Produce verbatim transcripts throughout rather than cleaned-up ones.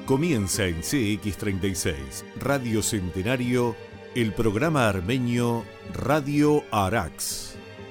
Comienza en C X treinta y seis, Radio Centenario, el programa armenio Radio Arax.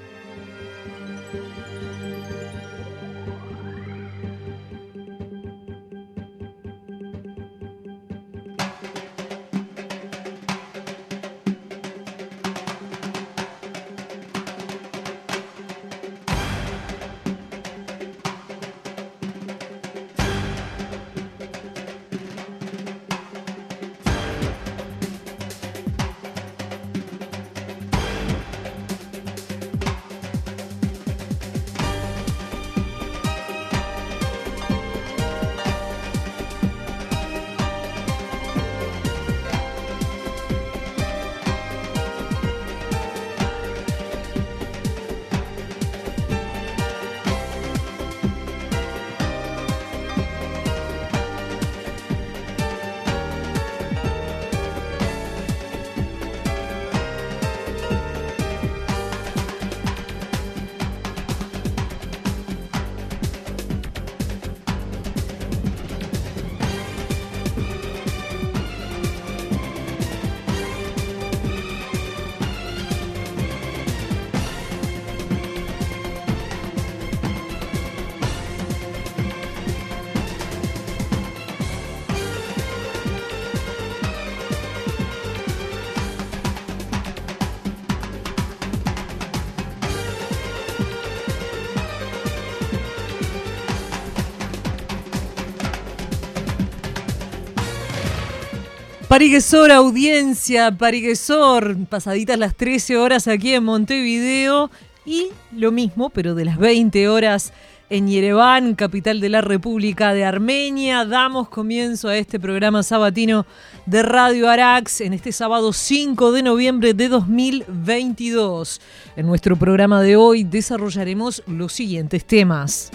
Pariguesor, audiencia, Pariguesor, pasaditas las trece horas aquí en Montevideo y lo mismo, pero de las veinte horas en Yerevan, capital de la República de Armenia. Damos comienzo a este programa sabatino de Radio Arax en este sábado cinco de noviembre de dos mil veintidós. En nuestro programa de hoy desarrollaremos los siguientes temas.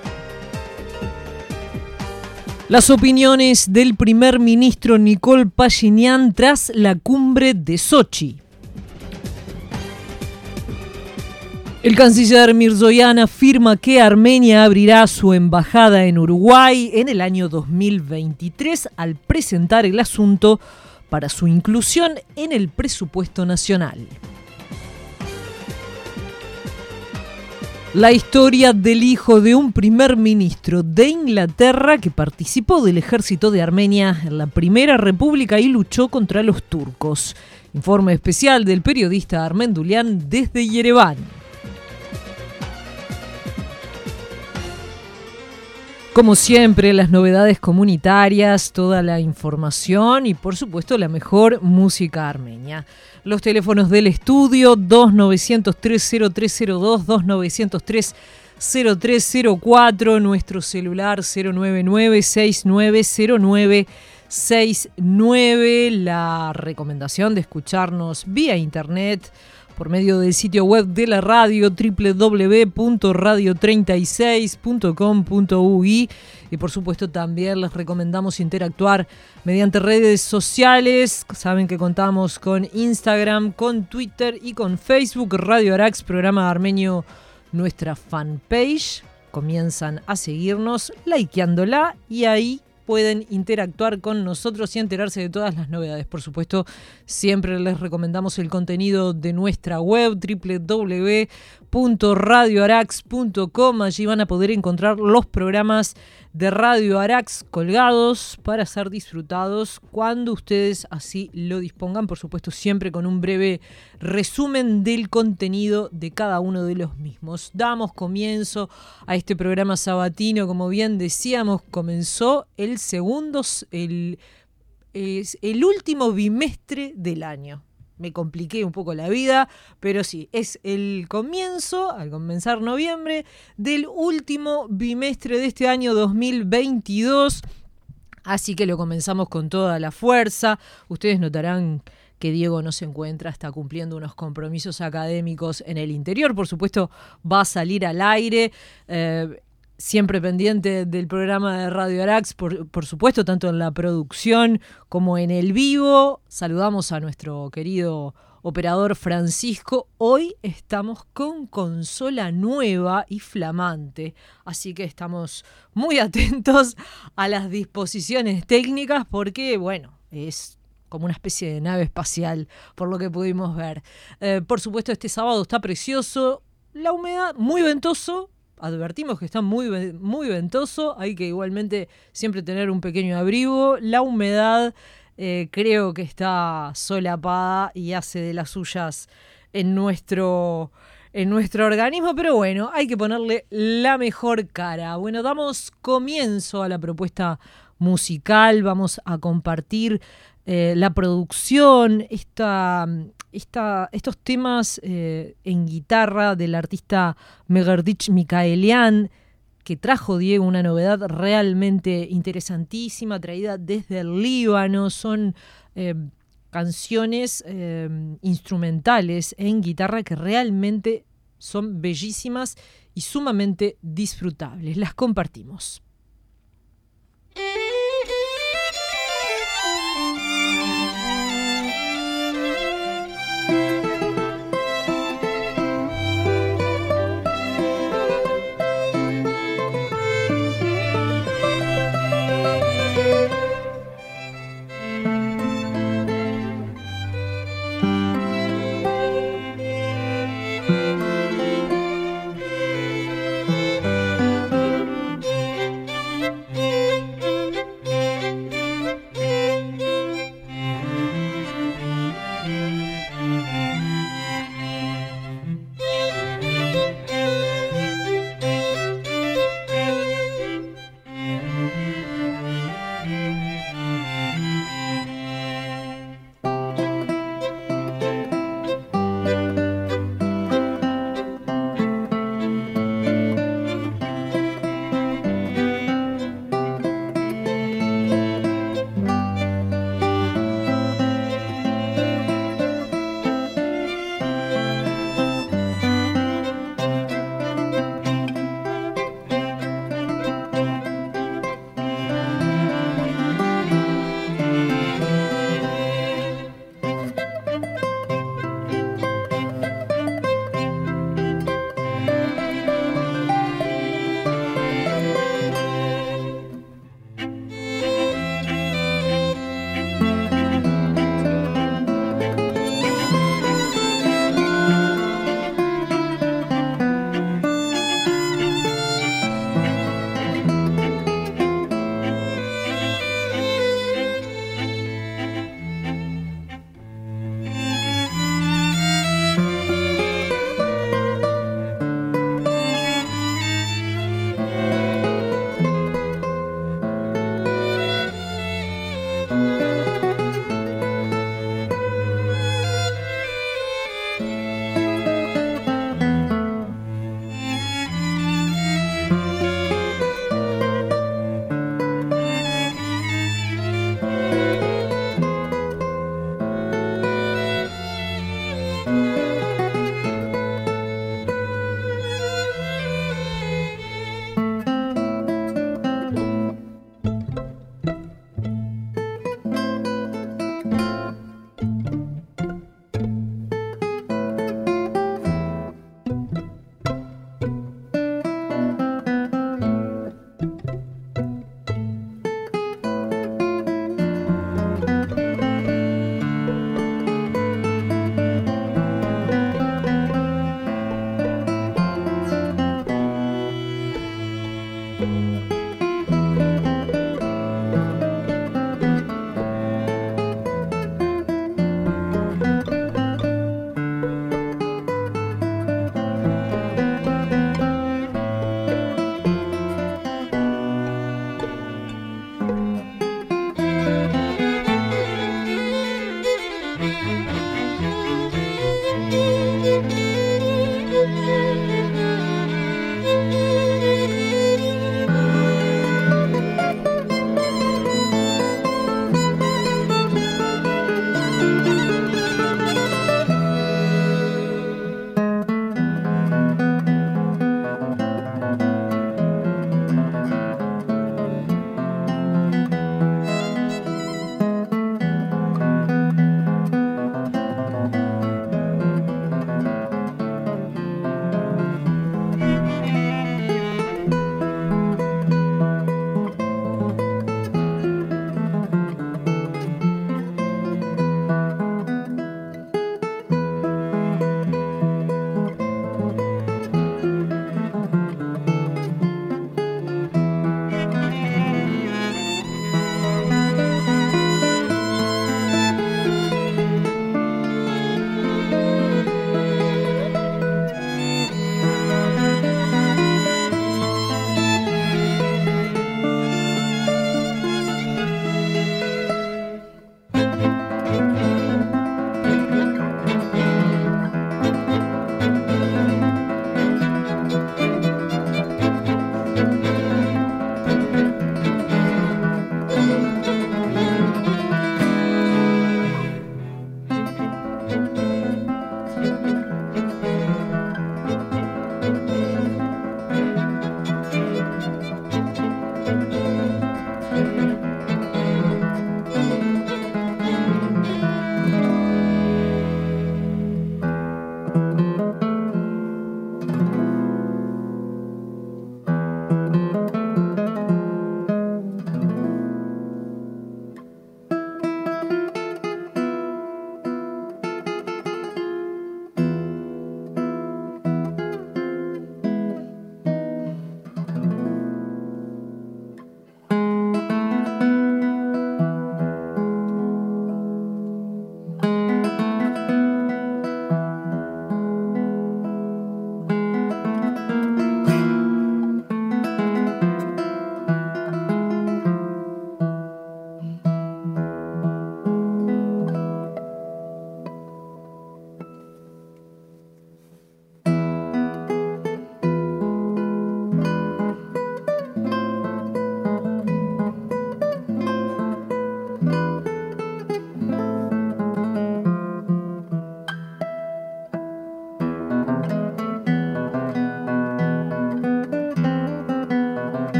Las opiniones del primer ministro Nikol Pashinyan tras la cumbre de Sochi. El canciller Mirzoyan afirma que Armenia abrirá su embajada en Uruguay en el año dos mil veintitrés al presentar el asunto para su inclusión en el presupuesto nacional. La historia del hijo de un primer ministro de Inglaterra que participó del ejército de Armenia en la Primera República y luchó contra los turcos. Informe especial del periodista Armen Dulian desde Yerevan. Como siempre, las novedades comunitarias, toda la información y, por supuesto, la mejor música armenia. Los teléfonos del estudio dos nueve cero tres cero tres cero dos, dos nueve cero tres cero tres cero cuatro, nuestro celular cero nueve nueve seis nueve cero nueve seis nueve, la recomendación de escucharnos vía internet por medio del sitio web de la radio doble u doble u doble u punto radio treinta y seis punto com punto u i y por supuesto también les recomendamos interactuar mediante redes sociales. Saben que contamos con Instagram, con Twitter y con Facebook. Radio Arax, programa armenio, nuestra fanpage. Comienzan a seguirnos, likeándola y ahí pueden interactuar con nosotros y enterarse de todas las novedades. Por supuesto, siempre les recomendamos el contenido de nuestra web, doble u doble u doble u punto radio arax punto com. Allí van a poder encontrar los programas de Radio Arax colgados para ser disfrutados cuando ustedes así lo dispongan. Por supuesto, siempre con un breve resumen del contenido de cada uno de los mismos. Damos comienzo a este programa sabatino. Como bien decíamos, comenzó el segundo, el, es el último bimestre del año. Me compliqué un poco la vida, pero sí, es el comienzo, al comenzar noviembre, del último bimestre de este año dos mil veintidós. Así que lo comenzamos con toda la fuerza. Ustedes notarán que Diego no se encuentra, está cumpliendo unos compromisos académicos en el interior. Por supuesto, va a salir al aire. Eh, Siempre pendiente del programa de Radio Arax, por, por supuesto, tanto en la producción como en el vivo. Saludamos a nuestro querido operador Francisco. Hoy estamos con consola nueva y flamante, así que estamos muy atentos a las disposiciones técnicas porque, bueno, es como una especie de nave espacial, por lo que pudimos ver. Eh, por supuesto, este sábado está precioso, la humedad muy ventoso. Advertimos que está muy, muy ventoso, hay que igualmente siempre tener un pequeño abrigo. La humedad eh, creo que está solapada y hace de las suyas en nuestro, en nuestro organismo, pero bueno, hay que ponerle la mejor cara. Bueno, damos comienzo a la propuesta musical, vamos a compartir eh, la producción, esta... Esta, estos temas eh, en guitarra del artista Megerdich Mikaelian, que trajo Diego una novedad realmente interesantísima, traída desde el Líbano. Son eh, canciones eh, instrumentales en guitarra que realmente son bellísimas y sumamente disfrutables. Las compartimos.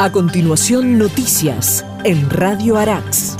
A continuación, noticias en Radio Arax.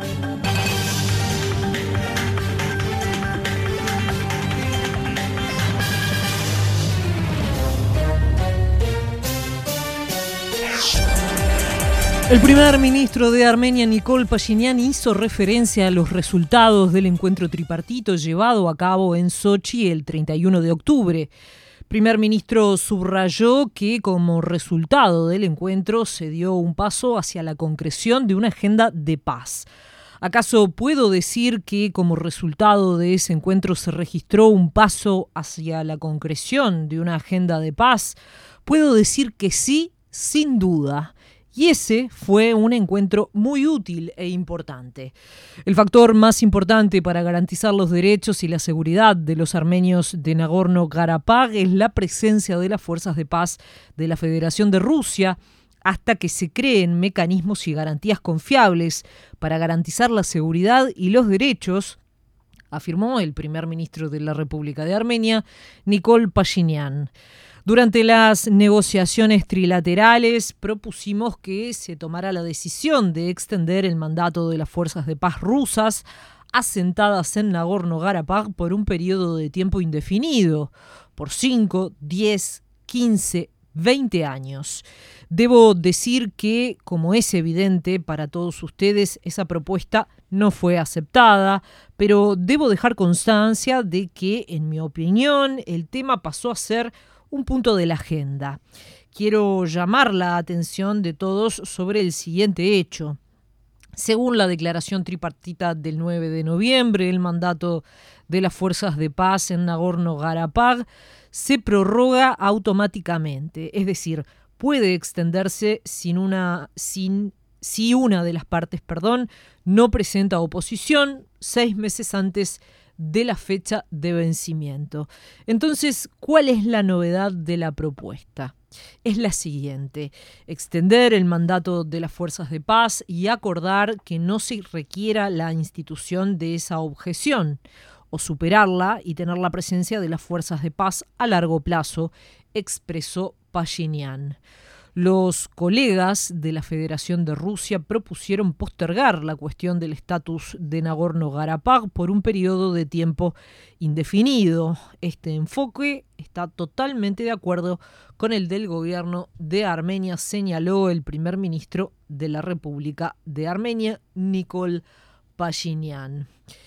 El primer ministro de Armenia, Nikol Pashinyan, hizo referencia a los resultados del encuentro tripartito llevado a cabo en Sochi el treinta y uno de octubre. Primer ministro subrayó que como resultado del encuentro se dio un paso hacia la concreción de una agenda de paz. ¿Acaso puedo decir que como resultado de ese encuentro se registró un paso hacia la concreción de una agenda de paz? Puedo decir que sí, sin duda. Y ese fue un encuentro muy útil e importante. El factor más importante para garantizar los derechos y la seguridad de los armenios de Nagorno-Karabaj es la presencia de las fuerzas de paz de la Federación de Rusia hasta que se creen mecanismos y garantías confiables para garantizar la seguridad y los derechos, afirmó el primer ministro de la República de Armenia, Nikol Pashinyan. Durante las negociaciones trilaterales propusimos que se tomara la decisión de extender el mandato de las fuerzas de paz rusas asentadas en Nagorno-Karabaj por un periodo de tiempo indefinido, por cinco, diez, quince, veinte años. Debo decir que, como es evidente para todos ustedes, esa propuesta no fue aceptada, pero debo dejar constancia de que, en mi opinión, el tema pasó a ser un punto de la agenda. Quiero llamar la atención de todos sobre el siguiente hecho. Según la declaración tripartita del nueve de noviembre, el mandato de las fuerzas de paz en Nagorno-Karabaj se prorroga automáticamente, es decir, puede extenderse sin una, sin, si una de las partes, perdón, no presenta oposición seis meses antes de la fecha de vencimiento. Entonces, ¿cuál es la novedad de la propuesta? Es la siguiente: extender el mandato de las fuerzas de paz y acordar que no se requiera la institución de esa objeción, o superarla y tener la presencia de las fuerzas de paz a largo plazo, expresó Pashinyan. Los colegas de la Federación de Rusia propusieron postergar la cuestión del estatus de Nagorno-Karabaj por un periodo de tiempo indefinido. Este enfoque está totalmente de acuerdo con el del gobierno de Armenia, señaló el primer ministro de la República de Armenia, Nikol Pashinyan.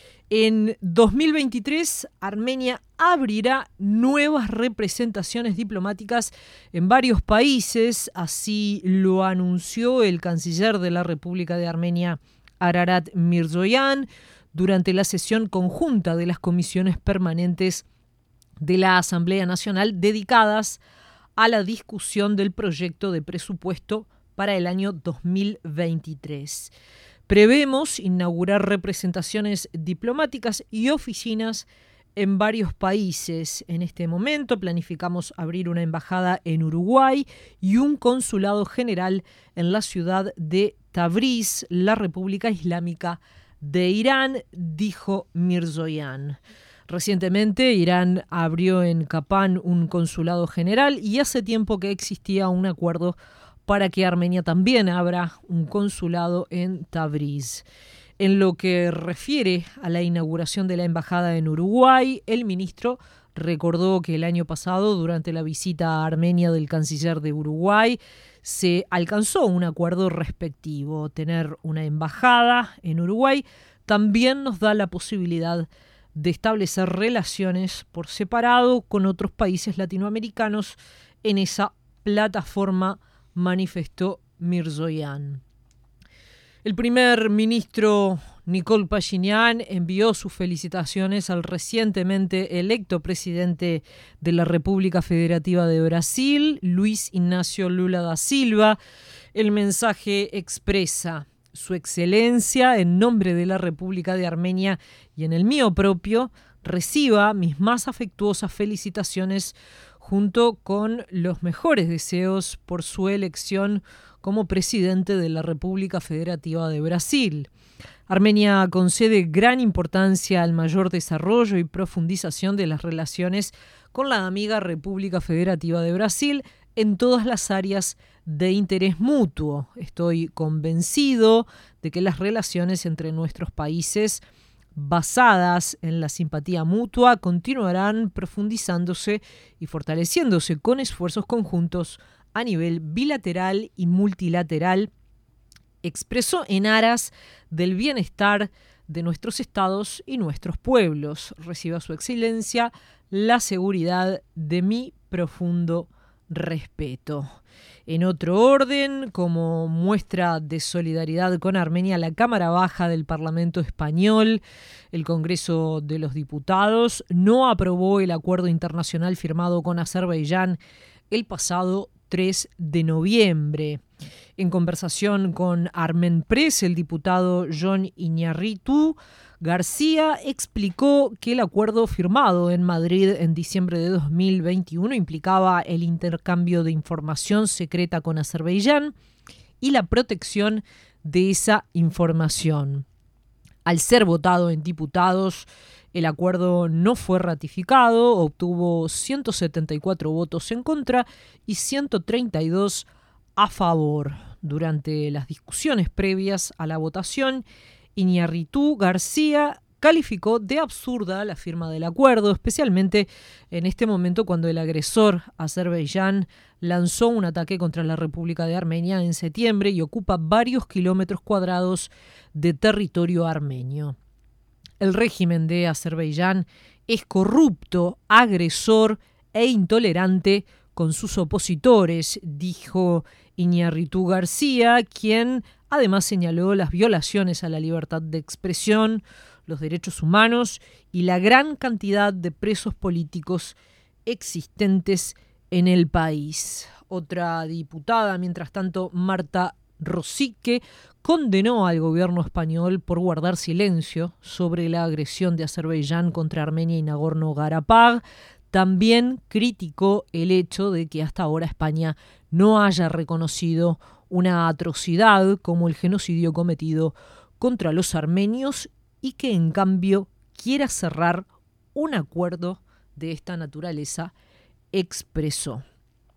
En dos mil veintitrés, Armenia abrirá nuevas representaciones diplomáticas en varios países, así lo anunció el canciller de la República de Armenia, Ararat Mirzoyan, durante la sesión conjunta de las comisiones permanentes de la Asamblea Nacional dedicadas a la discusión del proyecto de presupuesto para el año dos mil veintitrés. Prevemos inaugurar representaciones diplomáticas y oficinas en varios países. En este momento planificamos abrir una embajada en Uruguay y un consulado general en la ciudad de Tabriz, la República Islámica de Irán, dijo Mirzoyan. Recientemente, Irán abrió en Kapán un consulado general y hace tiempo que existía un acuerdo para que Armenia también abra un consulado en Tabriz. En lo que refiere a la inauguración de la embajada en Uruguay, el ministro recordó que el año pasado, durante la visita a Armenia del canciller de Uruguay, se alcanzó un acuerdo respectivo. Tener una embajada en Uruguay también nos da la posibilidad de establecer relaciones por separado con otros países latinoamericanos en esa plataforma, manifestó Mirzoyan. El primer ministro Nikol Pashinyan envió sus felicitaciones al recientemente electo presidente de la República Federativa de Brasil, Luis Ignacio Lula da Silva. El mensaje expresa: Su Excelencia, en nombre de la República de Armenia y en el mío propio, reciba mis más afectuosas felicitaciones junto con los mejores deseos por su elección como presidente de la República Federativa de Brasil. Armenia concede gran importancia al mayor desarrollo y profundización de las relaciones con la amiga República Federativa de Brasil en todas las áreas de interés mutuo. Estoy convencido de que las relaciones entre nuestros países, basadas en la simpatía mutua, continuarán profundizándose y fortaleciéndose con esfuerzos conjuntos a nivel bilateral y multilateral, expresó en aras del bienestar de nuestros estados y nuestros pueblos. Reciba su excelencia la seguridad de mi profundo respeto. En otro orden, como muestra de solidaridad con Armenia, la Cámara Baja del Parlamento Español, el Congreso de los Diputados, no aprobó el acuerdo internacional firmado con Azerbaiyán el pasado tres de noviembre. En conversación con Armen Press, el diputado Jon Iñárritu García explicó que el acuerdo firmado en Madrid en diciembre de dos mil veintiuno implicaba el intercambio de información secreta con Azerbaiyán y la protección de esa información. Al ser votado en diputados, el acuerdo no fue ratificado, obtuvo ciento setenta y cuatro votos en contra y ciento treinta y dos a favor. Durante las discusiones previas a la votación, Iñárritu García calificó de absurda la firma del acuerdo, especialmente en este momento cuando el agresor, Azerbaiyán, lanzó un ataque contra la República de Armenia en septiembre y ocupa varios kilómetros cuadrados de territorio armenio. El régimen de Azerbaiyán es corrupto, agresor e intolerante con sus opositores, dijo Iñárritu García, quien además señaló las violaciones a la libertad de expresión, los derechos humanos y la gran cantidad de presos políticos existentes en el país. Otra diputada, mientras tanto, Marta Rosique, condenó al gobierno español por guardar silencio sobre la agresión de Azerbaiyán contra Armenia y Nagorno-Karabaj. También criticó el hecho de que hasta ahora España no haya reconocido una atrocidad como el genocidio cometido contra los armenios y que en cambio quiera cerrar un acuerdo de esta naturaleza, expresó.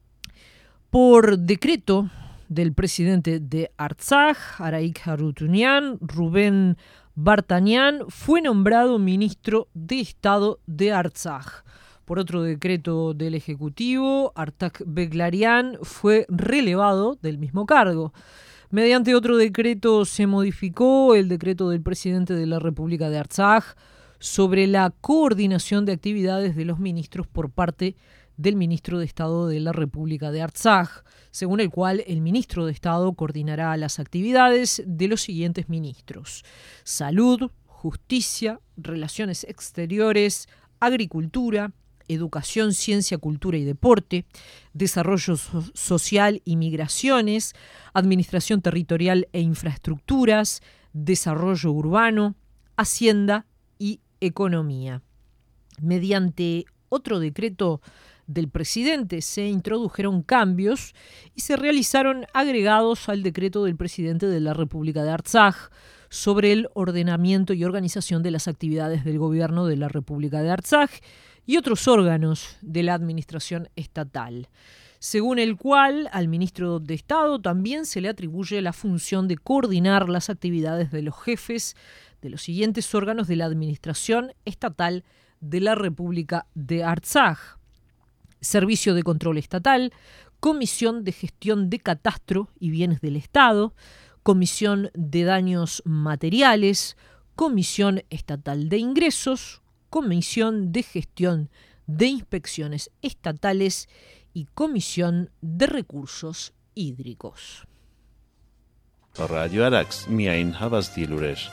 Por decreto del presidente de Artsaj, Araik Harutyunyan, Rubén Vartanian fue nombrado ministro de Estado de Artsaj. Por otro decreto del Ejecutivo, Artak Beglarian fue relevado del mismo cargo. Mediante otro decreto se modificó el decreto del presidente de la República de Artsaj sobre la coordinación de actividades de los ministros por parte del ministro de Estado de la República de Artsaj, según el cual el ministro de Estado coordinará las actividades de los siguientes ministros: Salud, Justicia, Relaciones Exteriores, Agricultura, Educación, Ciencia, Cultura y Deporte, Desarrollo so- Social y Migraciones, Administración Territorial e Infraestructuras, Desarrollo Urbano, Hacienda y Economía. Mediante otro decreto del presidente se introdujeron cambios y se realizaron agregados al decreto del presidente de la República de Artsaj sobre el ordenamiento y organización de las actividades del gobierno de la República de Artsaj y otros órganos de la administración estatal, según el cual al ministro de Estado también se le atribuye la función de coordinar las actividades de los jefes de los siguientes órganos de la administración estatal de la República de Artsaj: Servicio de Control Estatal, Comisión de Gestión de Catastro y Bienes del Estado, Comisión de Daños Materiales, Comisión Estatal de Ingresos, Comisión de Gestión de Inspecciones Estatales y Comisión de Recursos Hídricos. Radio Arax, miain havas diluresh.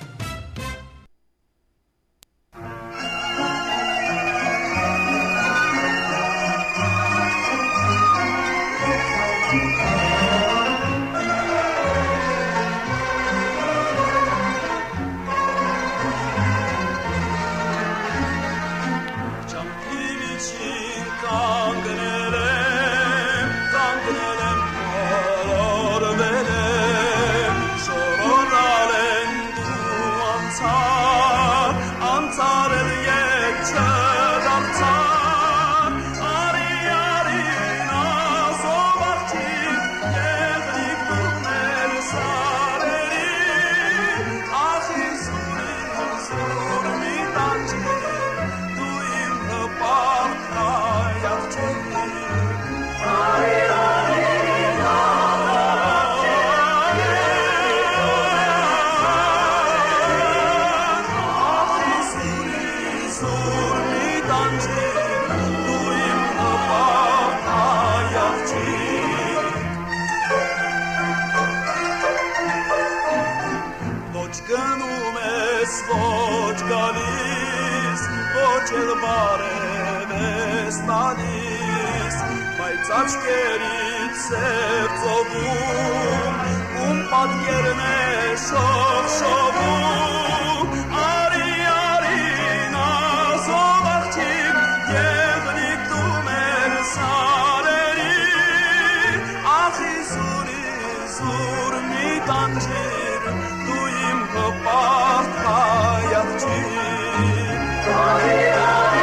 Ansar el yekçe dartar, ari ari naso տալիս, բայց աչքերից սերծովում, ում պատկերն է շող-շողում, արի, արի, նազով աղջիկ, եղնիկ դու մեր սարերի, ախ իզուր, իզուր մի տանջիր, դու իմ հպարտ հայ աղջիկ, արի, արի,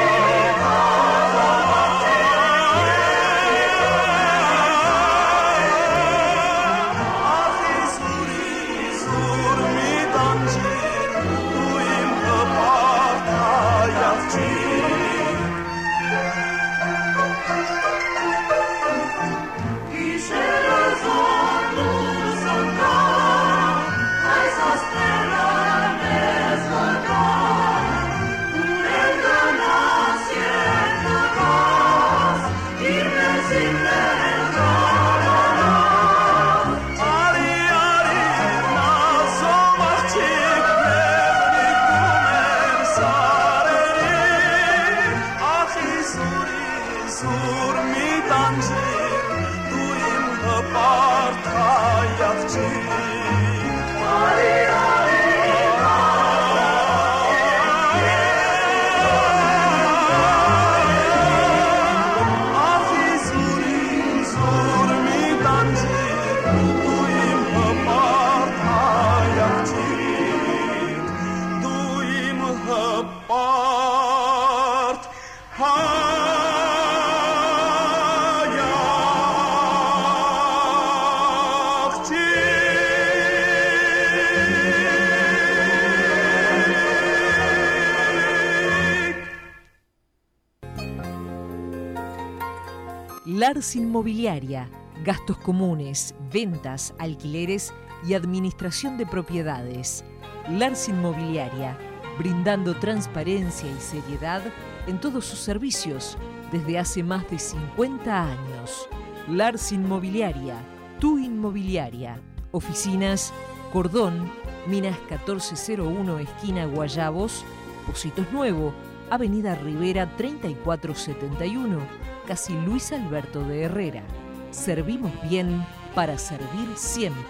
Lars Inmobiliaria, gastos comunes, ventas, alquileres y administración de propiedades. Lars Inmobiliaria, brindando transparencia y seriedad en todos sus servicios desde hace más de cincuenta años. Lars Inmobiliaria, tu inmobiliaria. Oficinas Cordón, Minas catorce cero uno, esquina Guayabos, Pocitos Nuevo, Avenida Rivera treinta y cuatro setenta y uno, casi Luis Alberto de Herrera. Servimos bien para servir siempre.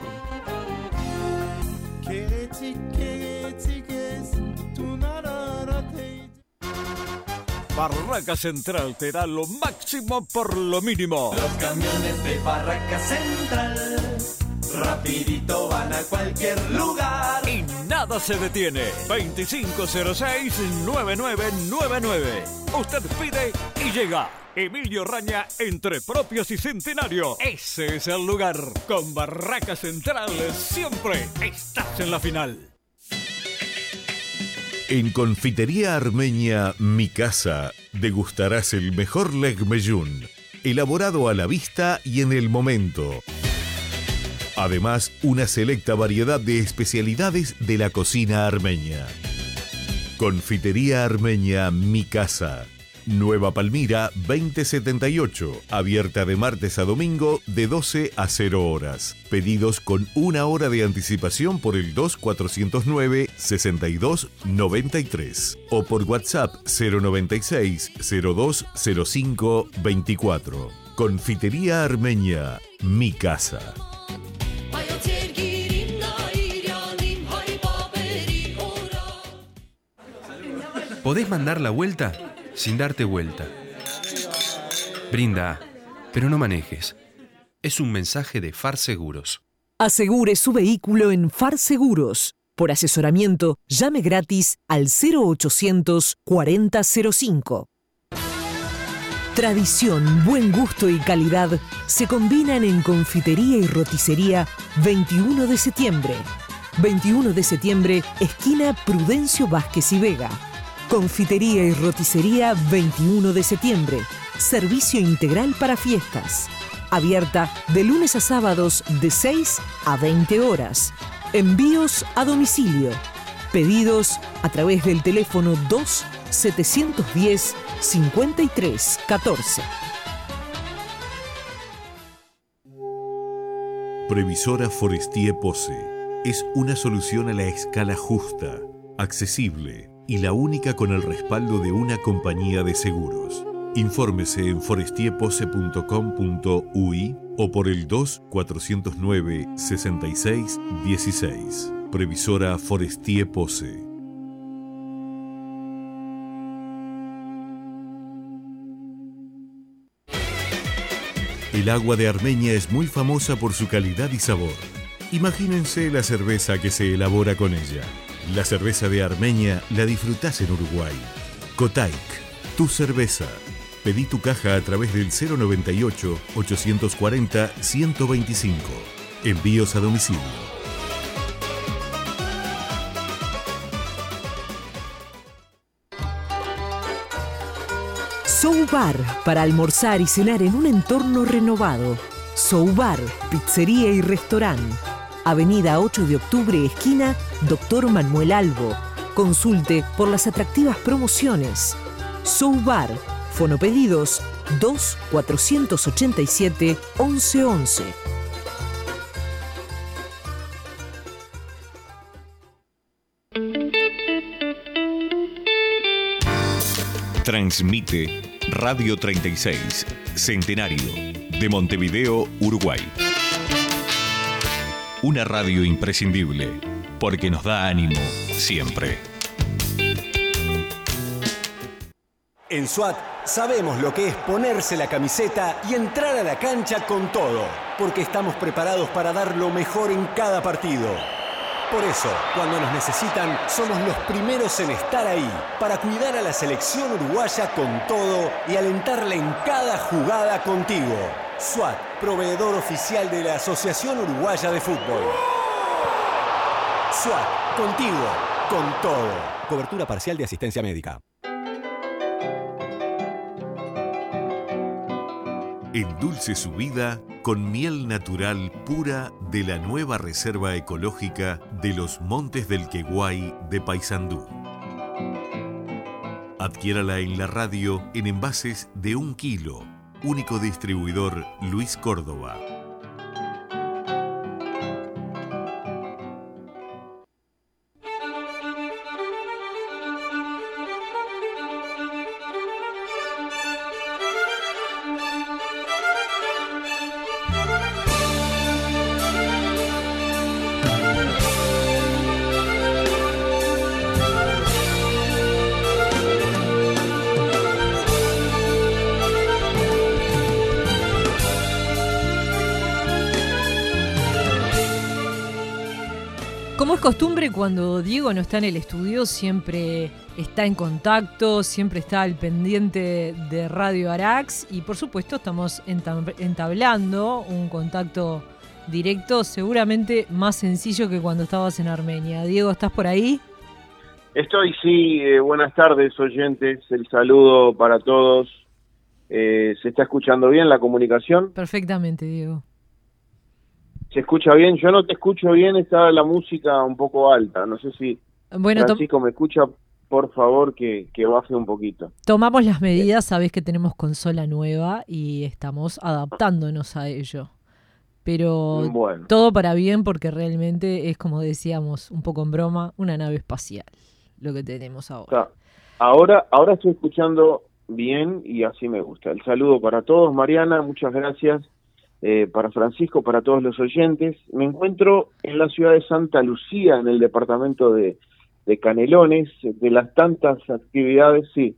Barraca Central te da lo máximo por lo mínimo. Los camiones de Barraca Central rapidito van a cualquier lugar y nada se detiene. veinticinco cero seis, noventa y nueve noventa y nueve. Usted pide y llega. Emilio Raña, entre Propios y Centenario. Ese es el lugar. Con Barraca Central siempre estás en la final. En Confitería Armenia Mi Casa degustarás el mejor legmeyún, elaborado a la vista y en el momento. Además, una selecta variedad de especialidades de la cocina armenia. Confitería Armenia Mi Casa, Nueva Palmira veinte setenta y ocho, abierta de martes a domingo de doce a cero horas. Pedidos con una hora de anticipación por el dos cuatrocientos nueve, sesenta y dos noventa y tres o por WhatsApp cero noventa y seis, cero dos cero cinco veinticuatro. Confitería Armenia Mi Casa. Podés mandar la vuelta sin darte vuelta. Brinda, pero no manejes. Es un mensaje de Far Seguros. Asegure su vehículo en Far Seguros. Por asesoramiento, llame gratis al cero ochocientos cuarenta cero cinco. Tradición, buen gusto y calidad se combinan en Confitería y Roticería veintiuno de septiembre. veintiuno de septiembre, esquina Prudencio Vázquez y Vega. Confitería y Roticería veintiuno de septiembre. Servicio integral para fiestas. Abierta de lunes a sábados de seis a veinte horas. Envíos a domicilio. Pedidos a través del teléfono dos setecientos diez, cincuenta y tres catorce. Previsora Forestier Pose es una solución a la escala justa, accesible y la única con el respaldo de una compañía de seguros. Infórmese en forestiepose punto com punto uy o por el dos cuatrocientos nueve sesenta y seis dieciséis. Previsora Forestier Pose. El agua de Armenia es muy famosa por su calidad y sabor. Imagínense la cerveza que se elabora con ella. La cerveza de Armenia la disfrutás en Uruguay. Kotaik, tu cerveza. Pedí tu caja a través del cero noventa y ocho, ochocientos cuarenta, ciento veinticinco. Envíos a domicilio. Soubar, para almorzar y cenar en un entorno renovado. Soubar, pizzería y restaurante. Avenida ocho de octubre, esquina Doctor Manuel Albo. Consulte por las atractivas promociones. Soubar, fonopedidos dos cuatrocientos ochenta y siete once once. Transmite Radio treinta y seis, Centenario, de Montevideo, Uruguay. Una radio imprescindible, porque nos da ánimo siempre. En SWAT sabemos lo que es ponerse la camiseta y entrar a la cancha con todo, porque estamos preparados para dar lo mejor en cada partido. Por eso, cuando nos necesitan, somos los primeros en estar ahí, para cuidar a la selección uruguaya con todo y alentarla en cada jugada contigo. SWAT, proveedor oficial de la Asociación Uruguaya de Fútbol. SWAT, contigo, con todo. Cobertura parcial de asistencia médica. Endulce su vida con miel natural pura de la nueva Reserva Ecológica de los Montes del Queguay de Paysandú. Adquiérala en la radio en envases de un kilo. Único distribuidor Luis Córdoba. Como es costumbre, cuando Diego no está en el estudio, siempre está en contacto, siempre está al pendiente de Radio Arax y por supuesto estamos entablando un contacto directo, seguramente más sencillo que cuando estabas en Armenia. Diego, ¿estás por ahí? Estoy, sí. Eh, buenas tardes, oyentes. El saludo para todos. Eh, ¿Se está escuchando bien la comunicación? Perfectamente, Diego. ¿Se escucha bien? Yo no te escucho bien, está la música un poco alta. No sé si bueno, Francisco me escucha, por favor, que, que baje un poquito. Tomamos las medidas, sabés que tenemos consola nueva y estamos adaptándonos a ello. Pero bueno, todo para bien porque realmente es, como decíamos, un poco en broma, una nave espacial, lo que tenemos ahora. O sea, ahora, ahora estoy escuchando bien y así me gusta. El saludo para todos, Mariana, muchas gracias. Eh, para Francisco, para todos los oyentes. Me encuentro en la ciudad de Santa Lucía, en el departamento de, de Canelones, de las tantas actividades, sí.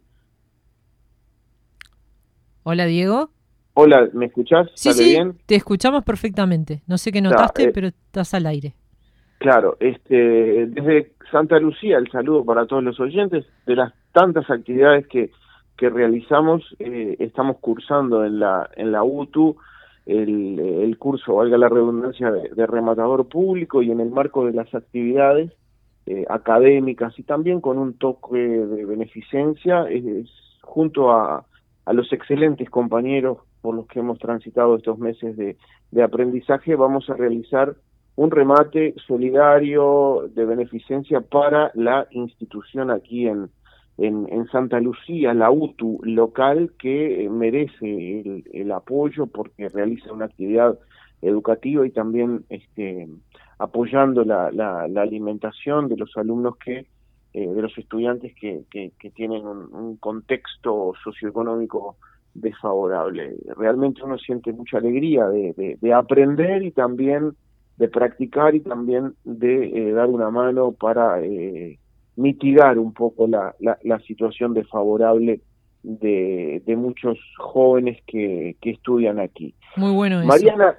Hola, Diego. Hola, ¿me escuchás? Sí, ¿Sale sí, bien? Te escuchamos perfectamente. No sé qué notaste, o sea, eh, pero estás al aire. Claro, este, desde Santa Lucía, el saludo para todos los oyentes. De las tantas actividades que, que realizamos, eh, estamos cursando en la, en la U T U, El, el curso, valga la redundancia, de, de rematador público, y en el marco de las actividades eh, académicas y también con un toque de beneficencia, es, es, junto a, a los excelentes compañeros por los que hemos transitado estos meses de, de aprendizaje, vamos a realizar un remate solidario de beneficencia para la institución aquí en En, en Santa Lucía, la U T U local, que merece el, el apoyo porque realiza una actividad educativa y también este, apoyando la, la, la alimentación de los alumnos que, eh, de los estudiantes que, que, que tienen un, un contexto socioeconómico desfavorable. Realmente uno siente mucha alegría de, de, de aprender y también de practicar y también de eh, dar una mano para eh, mitigar un poco la, la, la situación desfavorable de, de muchos jóvenes que, que estudian aquí. Muy bueno eso. Mariana,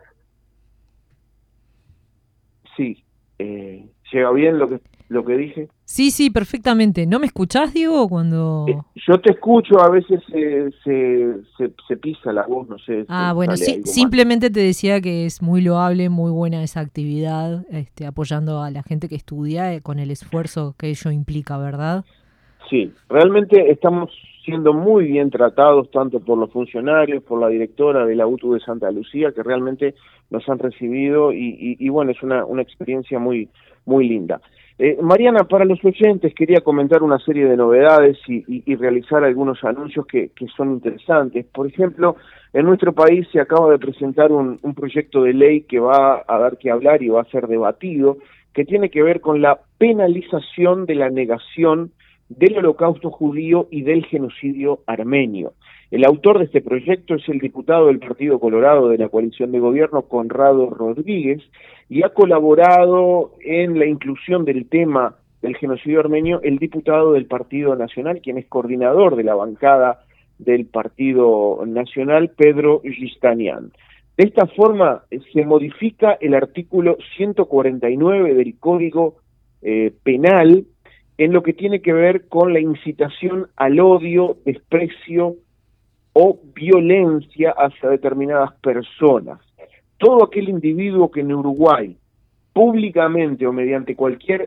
sí, eh, ¿llega bien lo que lo que dije? Sí, sí, perfectamente. ¿No me escuchás, Diego, cuando...? Eh, yo te escucho, a veces se, se, se, se pisa la voz, no sé. Ah, bueno, sí, simplemente te decía que es muy loable, muy buena esa actividad, este, apoyando a la gente que estudia eh, con el esfuerzo que ello implica, ¿verdad? Sí, realmente estamos siendo muy bien tratados tanto por los funcionarios, por la directora de la U T U de Santa Lucía, que realmente nos han recibido y, y, y bueno, es una, una experiencia muy, muy linda. Eh, Mariana, para los oyentes quería comentar una serie de novedades y, y, y realizar algunos anuncios que, que son interesantes. Por ejemplo, en nuestro país se acaba de presentar un, un proyecto de ley que va a dar que hablar y va a ser debatido, que tiene que ver con la penalización de la negación del Holocausto judío y del genocidio armenio. El autor de este proyecto es el diputado del Partido Colorado de la coalición de gobierno, Conrado Rodríguez, y ha colaborado en la inclusión del tema del genocidio armenio el diputado del Partido Nacional, quien es coordinador de la bancada del Partido Nacional, Pedro Gistanian. De esta forma se modifica el artículo ciento cuarenta y nueve del Código eh, Penal en lo que tiene que ver con la incitación al odio, desprecio o violencia hacia determinadas personas. Todo aquel individuo que en Uruguay, públicamente o mediante cualquier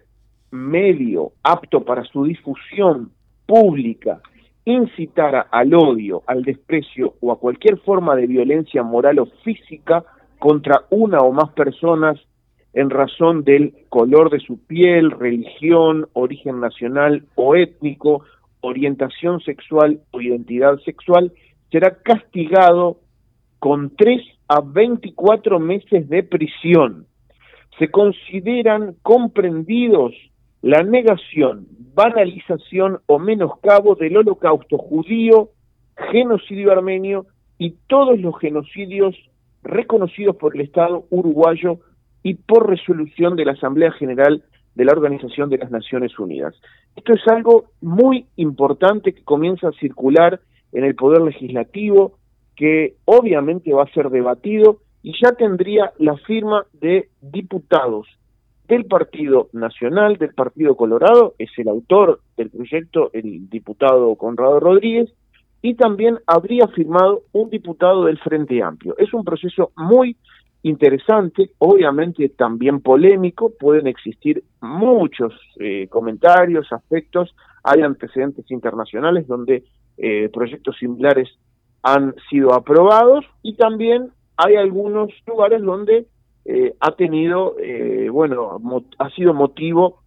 medio apto para su difusión pública, incitara al odio, al desprecio o a cualquier forma de violencia moral o física contra una o más personas en razón del color de su piel, religión, origen nacional o étnico, orientación sexual o identidad sexual, será castigado con tres a veinticuatro meses de prisión. Se consideran comprendidos la negación, banalización o menoscabo del holocausto judío, genocidio armenio y todos los genocidios reconocidos por el Estado uruguayo y por resolución de la Asamblea General de la Organización de las Naciones Unidas. Esto es algo muy importante que comienza a circular en el Poder Legislativo, que obviamente va a ser debatido y ya tendría la firma de diputados del Partido Nacional, del Partido Colorado, es el autor del proyecto, el diputado Conrado Rodríguez, y también habría firmado un diputado del Frente Amplio. Es un proceso muy interesante, obviamente también polémico, pueden existir muchos eh, comentarios, aspectos, hay antecedentes internacionales donde eh, proyectos similares han sido aprobados y también hay algunos lugares donde eh, ha tenido, eh, bueno, ha sido motivo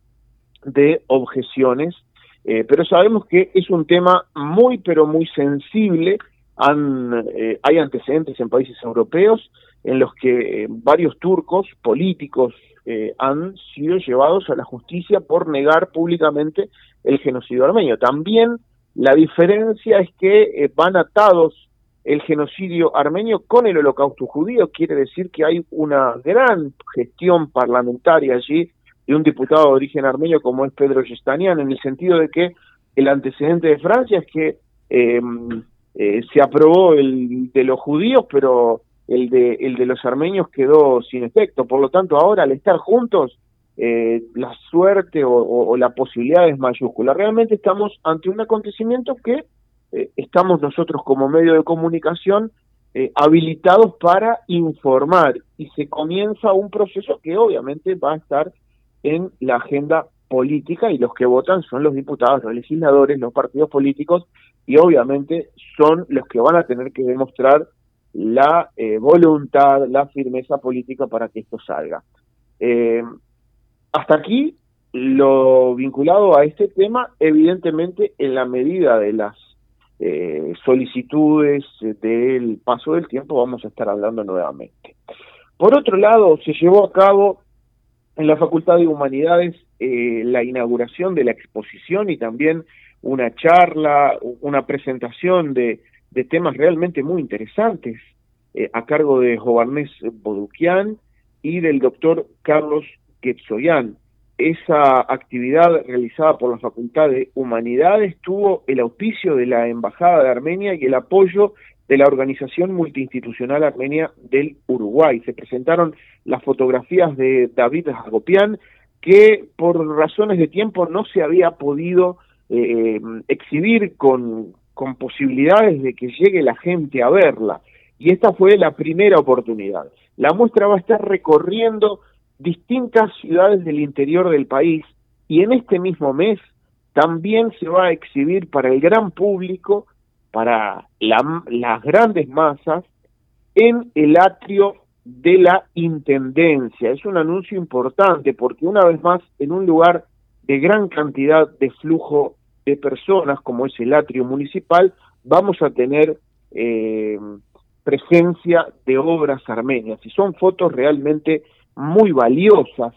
de objeciones, eh, pero sabemos que es un tema muy, pero muy sensible. Han, eh, hay antecedentes en países europeos en los que eh, varios turcos políticos eh, han sido llevados a la justicia por negar públicamente el genocidio armenio. También la diferencia es que eh, van atados el genocidio armenio con el holocausto judío, quiere decir que hay una gran gestión parlamentaria allí de un diputado de origen armenio como es Pedro Gistanian, en el sentido de que el antecedente de Francia es que eh, eh, se aprobó el de los judíos, pero el de el de los armenios quedó sin efecto. Por lo tanto, ahora al estar juntos, eh, la suerte o, o, o la posibilidad es mayúscula. Realmente estamos ante un acontecimiento que eh, estamos nosotros como medio de comunicación eh, habilitados para informar, y se comienza un proceso que obviamente va a estar en la agenda política, y los que votan son los diputados, los legisladores, los partidos políticos, y obviamente son los que van a tener que demostrar la eh, voluntad, la firmeza política para que esto salga. Eh, hasta aquí lo vinculado a este tema, evidentemente en la medida de las eh, solicitudes del paso del tiempo vamos a estar hablando nuevamente. Por otro lado, se llevó a cabo en la Facultad de Humanidades eh, la inauguración de la exposición y también una charla, una presentación de de temas realmente muy interesantes, eh, a cargo de Jovanés Boduquian y del doctor Carlos Quetzoyan. Esa actividad realizada por la Facultad de Humanidades tuvo el auspicio de la Embajada de Armenia y el apoyo de la Organización Multiinstitucional Armenia del Uruguay. Se presentaron las fotografías de David Hagopian, que por razones de tiempo no se había podido eh, exhibir con, con posibilidades de que llegue la gente a verla. Y esta fue la primera oportunidad. La muestra va a estar recorriendo distintas ciudades del interior del país y en este mismo mes también se va a exhibir para el gran público, para la, las grandes masas, en el atrio de la Intendencia. Es un anuncio importante porque una vez más, en un lugar de gran cantidad de flujo de personas como es el atrio municipal, vamos a tener eh, presencia de obras armenias, y son fotos realmente muy valiosas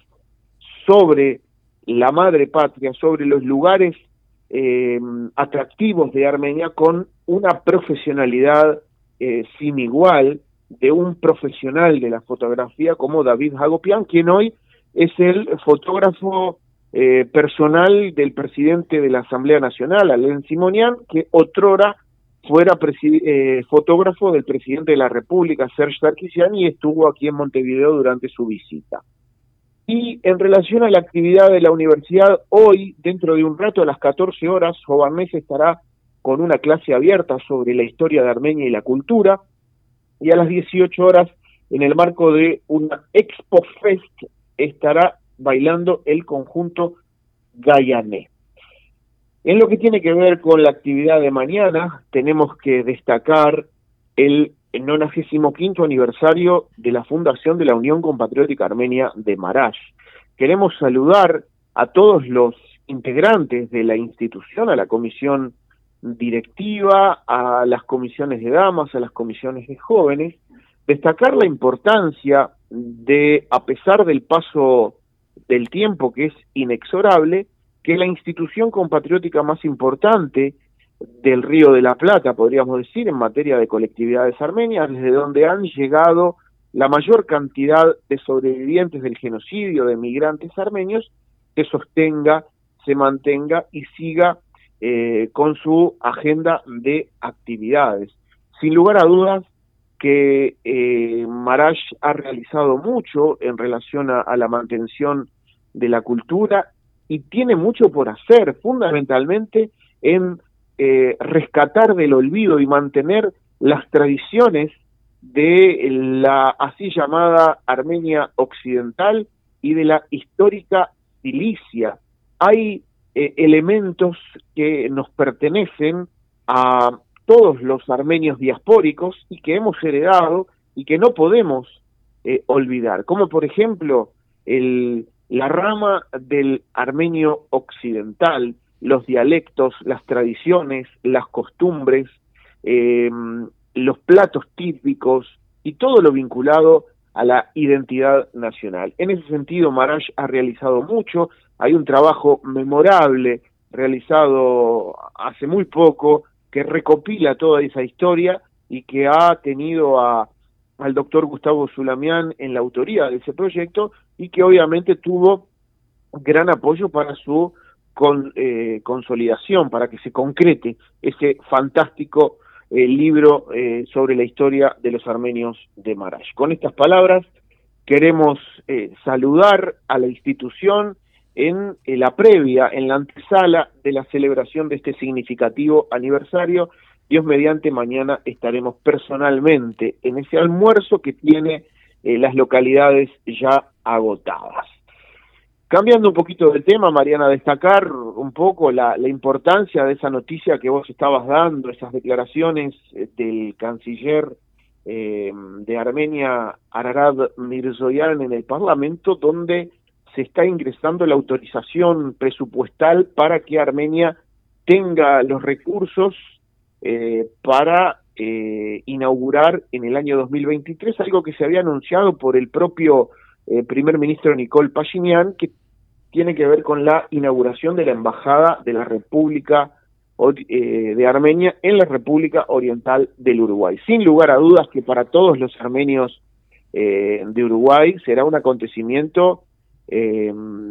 sobre la madre patria, sobre los lugares eh, atractivos de Armenia, con una profesionalidad eh, sin igual de un profesional de la fotografía como David Hagopian, quien hoy es el fotógrafo eh, personal del presidente de la Asamblea Nacional, Alain Simonian, que otrora fuera eh, fotógrafo del presidente de la República, Serge Sarkisian, y estuvo aquí en Montevideo durante su visita. Y en relación a la actividad de la universidad, hoy, dentro de un rato, a las catorce horas, Jovanés estará con una clase abierta sobre la historia de Armenia y la cultura, y a las dieciocho horas, en el marco de una Expo Fest, estará bailando el conjunto Gayané. En lo que tiene que ver con la actividad de mañana, tenemos que destacar el noventa y quinto aniversario de la fundación de la Unión Compatriótica Armenia de Marash. Queremos saludar a todos los integrantes de la institución, a la comisión directiva, a las comisiones de damas, a las comisiones de jóvenes, destacar la importancia de, a pesar del paso del tiempo que es inexorable, que la institución compatriótica más importante del Río de la Plata, podríamos decir, en materia de colectividades armenias, desde donde han llegado la mayor cantidad de sobrevivientes del genocidio de migrantes armenios, se sostenga, se mantenga y siga eh, con su agenda de actividades. Sin lugar a dudas que eh, Marash ha realizado mucho en relación a, a la mantención de la cultura y tiene mucho por hacer, fundamentalmente en eh, rescatar del olvido y mantener las tradiciones de la así llamada Armenia Occidental y de la histórica Cilicia. Hay eh, elementos que nos pertenecen a todos los armenios diaspóricos y que hemos heredado y que no podemos eh, olvidar, como por ejemplo el, la rama del armenio occidental, los dialectos, las tradiciones, las costumbres, eh, los platos típicos y todo lo vinculado a la identidad nacional. En ese sentido, Marash ha realizado mucho. Hay un trabajo memorable realizado hace muy poco que recopila toda esa historia y que ha tenido a, al doctor Gustavo Zulamián en la autoría de ese proyecto y que obviamente tuvo gran apoyo para su con, eh, consolidación, para que se concrete ese fantástico eh, libro eh, sobre la historia de los armenios de Marash. Con estas palabras queremos eh, saludar a la institución en eh, la previa, en la antesala de la celebración de este significativo aniversario. Dios mediante, mañana estaremos personalmente en ese almuerzo que tiene eh, las localidades ya agotadas. Cambiando un poquito del tema, Mariana, destacar un poco la, la importancia de esa noticia que vos estabas dando, esas declaraciones eh, del canciller eh, de Armenia, Ararat Mirzoyan, en el Parlamento, donde se está ingresando la autorización presupuestal para que Armenia tenga los recursos eh, para eh, inaugurar en el año dos mil veintitrés algo que se había anunciado por el propio eh, primer ministro Nikol Pashinyan, que tiene que ver con la inauguración de la Embajada de la República eh, de Armenia en la República Oriental del Uruguay. Sin lugar a dudas que para todos los armenios eh, de Uruguay será un acontecimiento eh,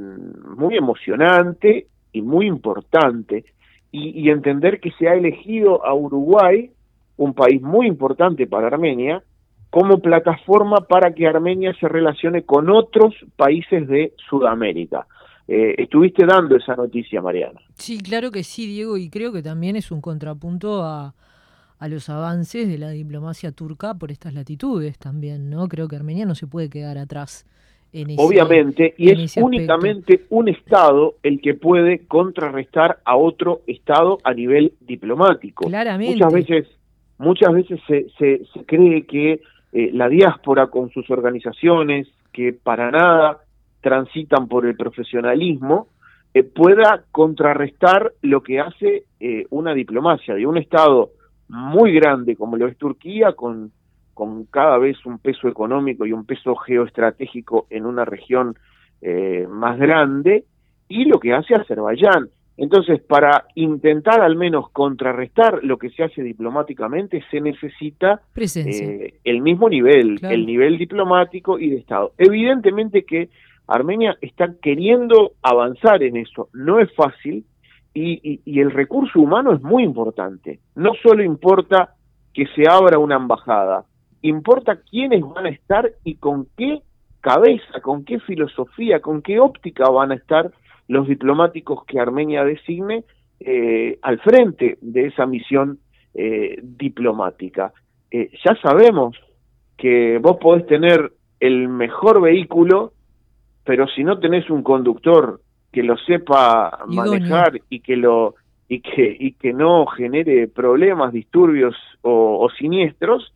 muy emocionante y muy importante, y, y entender que se ha elegido a Uruguay, un país muy importante para Armenia, como plataforma para que Armenia se relacione con otros países de Sudamérica. Eh, estuviste dando esa noticia, Mariana. Sí, claro que sí, Diego, y creo que también es un contrapunto a, a los avances de la diplomacia turca por estas latitudes también, ¿no? Creo que Armenia no se puede quedar atrás en ese Obviamente, y en es ese únicamente aspecto. un Estado el que puede contrarrestar a otro Estado a nivel diplomático. Claramente. Muchas veces, muchas veces se, se, se cree que eh, la diáspora con sus organizaciones, que para nada transitan por el profesionalismo, eh, pueda contrarrestar lo que hace eh, una diplomacia de un Estado muy grande como lo es Turquía, con, con cada vez un peso económico y un peso geoestratégico en una región eh, más grande, y lo que hace Azerbaiyán. Entonces, para intentar al menos contrarrestar lo que se hace diplomáticamente, se necesita eh, el mismo nivel, claro. El nivel diplomático y de Estado. Evidentemente que Armenia está queriendo avanzar en eso, no es fácil, y, y, y el recurso humano es muy importante. No solo importa que se abra una embajada, importa quiénes van a estar y con qué cabeza, con qué filosofía, con qué óptica van a estar los diplomáticos que Armenia designe eh, al frente de esa misión eh, diplomática. Eh, ya sabemos que vos podés tener el mejor vehículo, pero si no tenés un conductor que lo sepa manejar y que lo y que y que no genere problemas, disturbios o, o siniestros,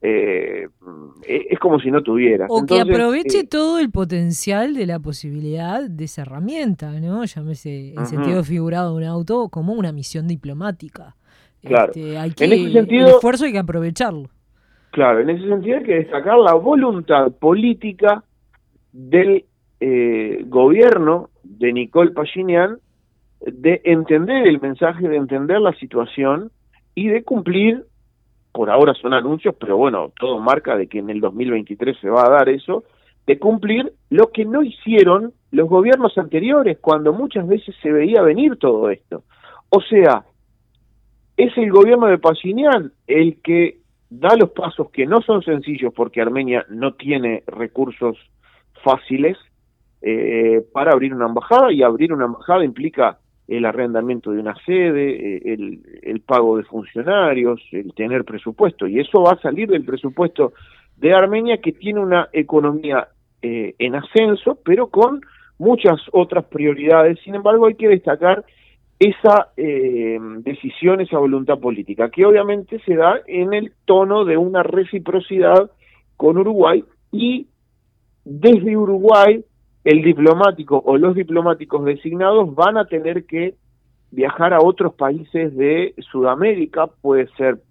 eh, es como si no tuvieras. O Entonces, que aproveche eh, todo el potencial de la posibilidad de esa herramienta, ¿no? Llámese en uh-huh. sentido figurado un auto como una misión diplomática. Claro. Este, hay que, en ese sentido, el esfuerzo hay que aprovecharlo. Claro, en ese sentido hay que destacar la voluntad política del eh, gobierno de Nikol Pashinyan de entender el mensaje, de entender la situación y de cumplir. Por ahora son anuncios, pero bueno, todo marca de que en el dos mil veintitrés se va a dar eso, de cumplir lo que no hicieron los gobiernos anteriores, cuando muchas veces se veía venir todo esto. O sea, es el gobierno de Pashinyan el que da los pasos que no son sencillos, porque Armenia no tiene recursos fáciles eh, para abrir una embajada, y abrir una embajada implica el arrendamiento de una sede, el, el pago de funcionarios, el tener presupuesto, y eso va a salir del presupuesto de Armenia, que tiene una economía eh, en ascenso, pero con muchas otras prioridades. Sin embargo, hay que destacar esa eh, decisión, esa voluntad política, que obviamente se da en el tono de una reciprocidad con Uruguay, y desde Uruguay el diplomático o los diplomáticos designados van a tener que viajar a otros países de Sudamérica, puede ser,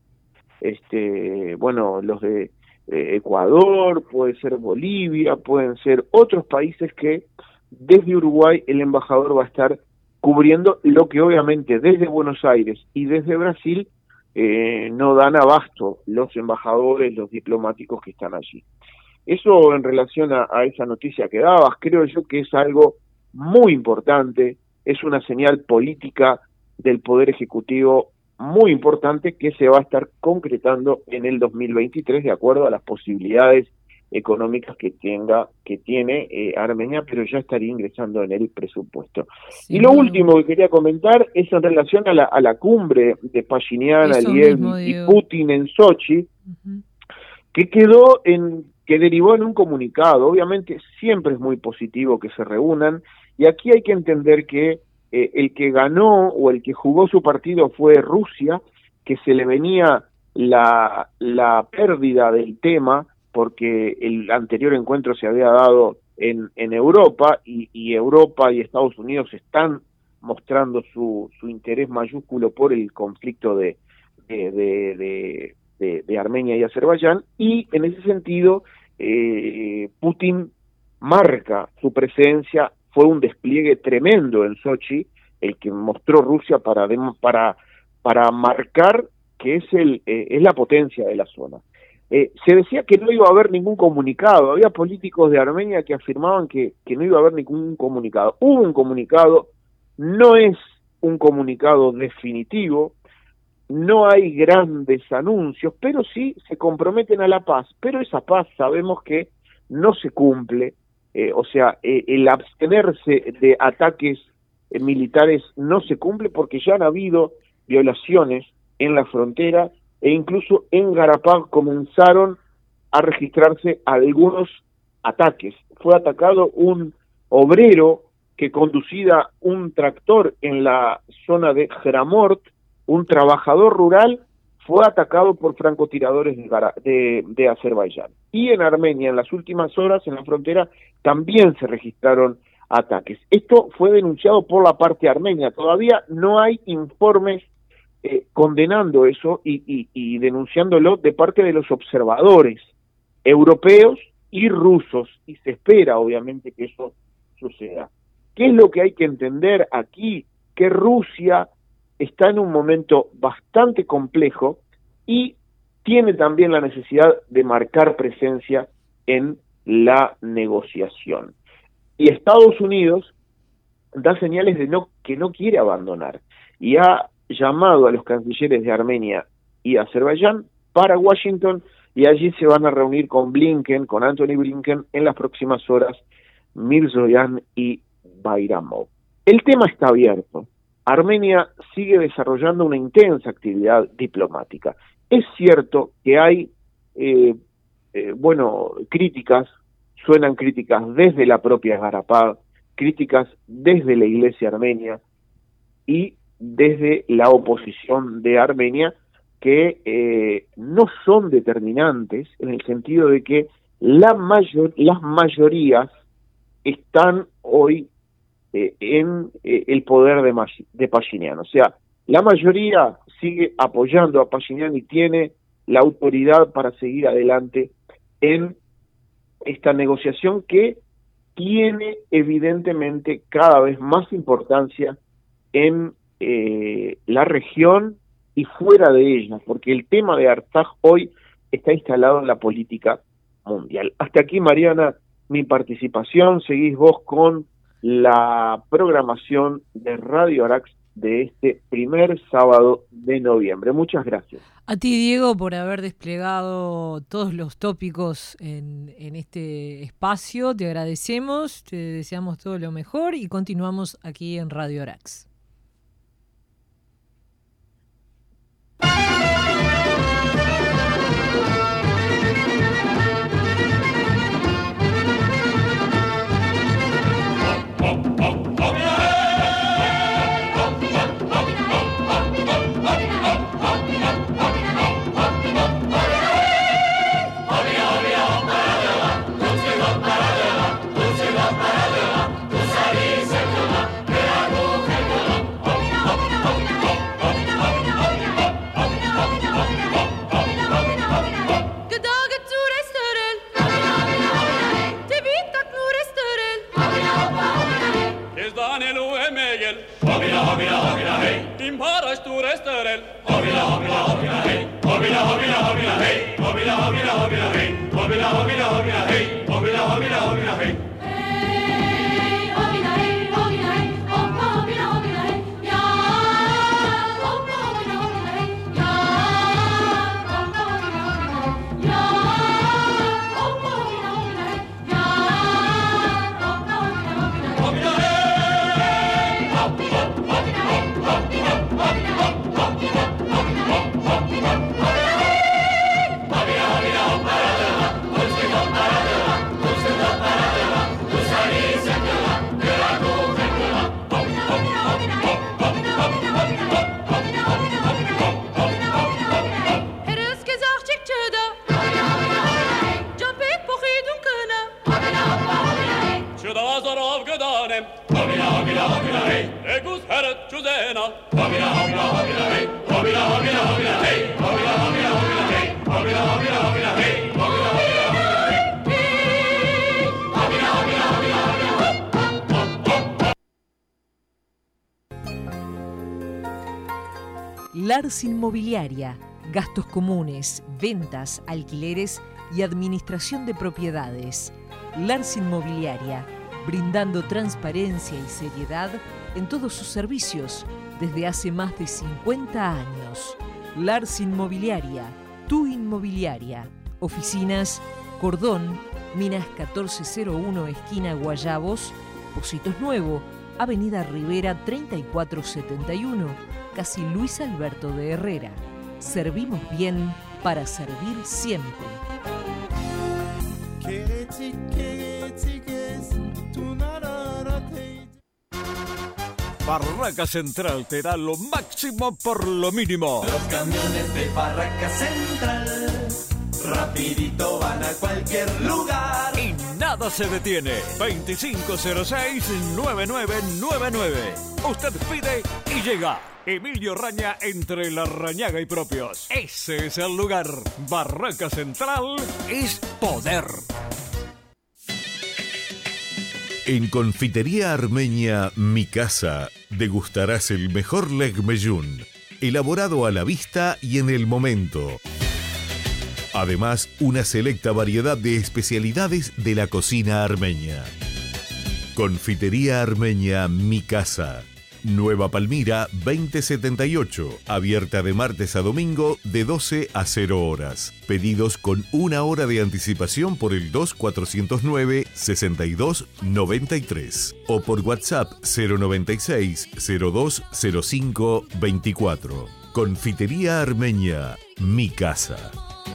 este, bueno, los de eh, Ecuador, puede ser Bolivia, pueden ser otros países que desde Uruguay el embajador va a estar cubriendo, lo que obviamente desde Buenos Aires y desde Brasil eh, no dan abasto los embajadores, los diplomáticos que están allí. Eso en relación a, a esa noticia que dabas, creo yo que es algo muy importante, es una señal política del Poder Ejecutivo muy importante que se va a estar concretando en el dos mil veintitrés de acuerdo a las posibilidades económicas que tenga que tiene eh, Armenia, pero ya estaría ingresando en el presupuesto. Sí, y lo no. último que quería comentar es en relación a la, a la cumbre de Pashinyan, Aliyev y Putin en Sochi, uh-huh. que quedó en que derivó en un comunicado. Obviamente siempre es muy positivo que se reúnan, y aquí hay que entender que eh, el que ganó o el que jugó su partido fue Rusia, que se le venía la, la pérdida del tema, porque el anterior encuentro se había dado en, en Europa, y, y Europa y Estados Unidos están mostrando su, su interés mayúsculo por el conflicto de, de, de, de, de, de Armenia y Azerbaiyán, y en ese sentido eh, Putin marca su presencia. Fue un despliegue tremendo en Sochi el que mostró Rusia para, para para marcar que es, el, eh, es la potencia de la zona. Eh, se decía que no iba a haber ningún comunicado, había políticos de Armenia que afirmaban que, que no iba a haber ningún comunicado. Hubo un comunicado, no es un comunicado definitivo, no hay grandes anuncios, pero sí se comprometen a la paz, pero esa paz sabemos que no se cumple, eh, o sea, eh, el abstenerse de ataques eh, militares no se cumple porque ya han habido violaciones en la frontera e incluso en Garapag comenzaron a registrarse algunos ataques. Fue atacado un obrero que conducía un tractor en la zona de Hramort, un trabajador rural, fue atacado por francotiradores de, de, de Azerbaiyán. Y en Armenia, en las últimas horas, en la frontera, también se registraron ataques. Esto fue denunciado por la parte armenia. Todavía no hay informes eh, condenando eso y, y, y denunciándolo de parte de los observadores europeos y rusos. Y se espera, obviamente, que eso suceda. ¿Qué es lo que hay que entender aquí? Que Rusia está en un momento bastante complejo y tiene también la necesidad de marcar presencia en la negociación. Y Estados Unidos da señales de no que no quiere abandonar y ha llamado a los cancilleres de Armenia y Azerbaiyán para Washington y allí se van a reunir con Blinken, con Anthony Blinken en las próximas horas, Mirzoyan y Bayramov. El tema está abierto. Armenia sigue desarrollando una intensa actividad diplomática. Es cierto que hay, eh, eh, bueno, críticas, suenan críticas desde la propia Garapag, críticas desde la Iglesia armenia y desde la oposición de Armenia, que eh, no son determinantes en el sentido de que la mayor, las mayorías están hoy Eh, en eh, el poder de, de Pashinyan. O sea, la mayoría sigue apoyando a Pashinyan y tiene la autoridad para seguir adelante en esta negociación que tiene evidentemente cada vez más importancia en eh, la región y fuera de ella, porque el tema de Artsaj hoy está instalado en la política mundial. Hasta aquí, Mariana, mi participación. Seguís vos con la programación de Radio Arax de este primer sábado de noviembre. Muchas gracias. A ti, Diego, por haber desplegado todos los tópicos en, en este espacio. Te agradecemos, te deseamos todo lo mejor y continuamos aquí en Radio Arax. Lars Inmobiliaria. Gastos comunes, ventas, alquileres y administración de propiedades. Lars Inmobiliaria, brindando transparencia y seriedad en todos sus servicios desde hace más de cincuenta años. Lars Inmobiliaria, tu inmobiliaria. Oficinas Cordón, Minas catorce cero uno, esquina Guayabos. Positos Nuevo, Avenida Rivera treinta y cuatro setenta y uno, casi Luis Alberto de Herrera. Servimos bien para servir siempre. Barraca Central te da lo máximo por lo mínimo. Los camiones de Barraca Central rapidito van a cualquier lugar y nada se detiene. veinticinco cero seis, noventa y nueve noventa y nueve. Usted pide y llega. Emilio Raña, entre Larrañaga y Propios. Ese es el lugar. Barraca Central es poder. En Confitería Armenia Mi Casa degustarás el mejor legmeyún, elaborado a la vista y en el momento. Además, una selecta variedad de especialidades de la cocina armenia. Confitería Armenia Mi Casa, Nueva Palmira veinte setenta y ocho, abierta de martes a domingo de doce a cero horas. Pedidos con una hora de anticipación por el dos cuatrocientos nueve, sesenta y dos noventa y tres o por WhatsApp cero noventa y seis, cero dos cero cinco veinticuatro. Confitería Armenia Mi Casa.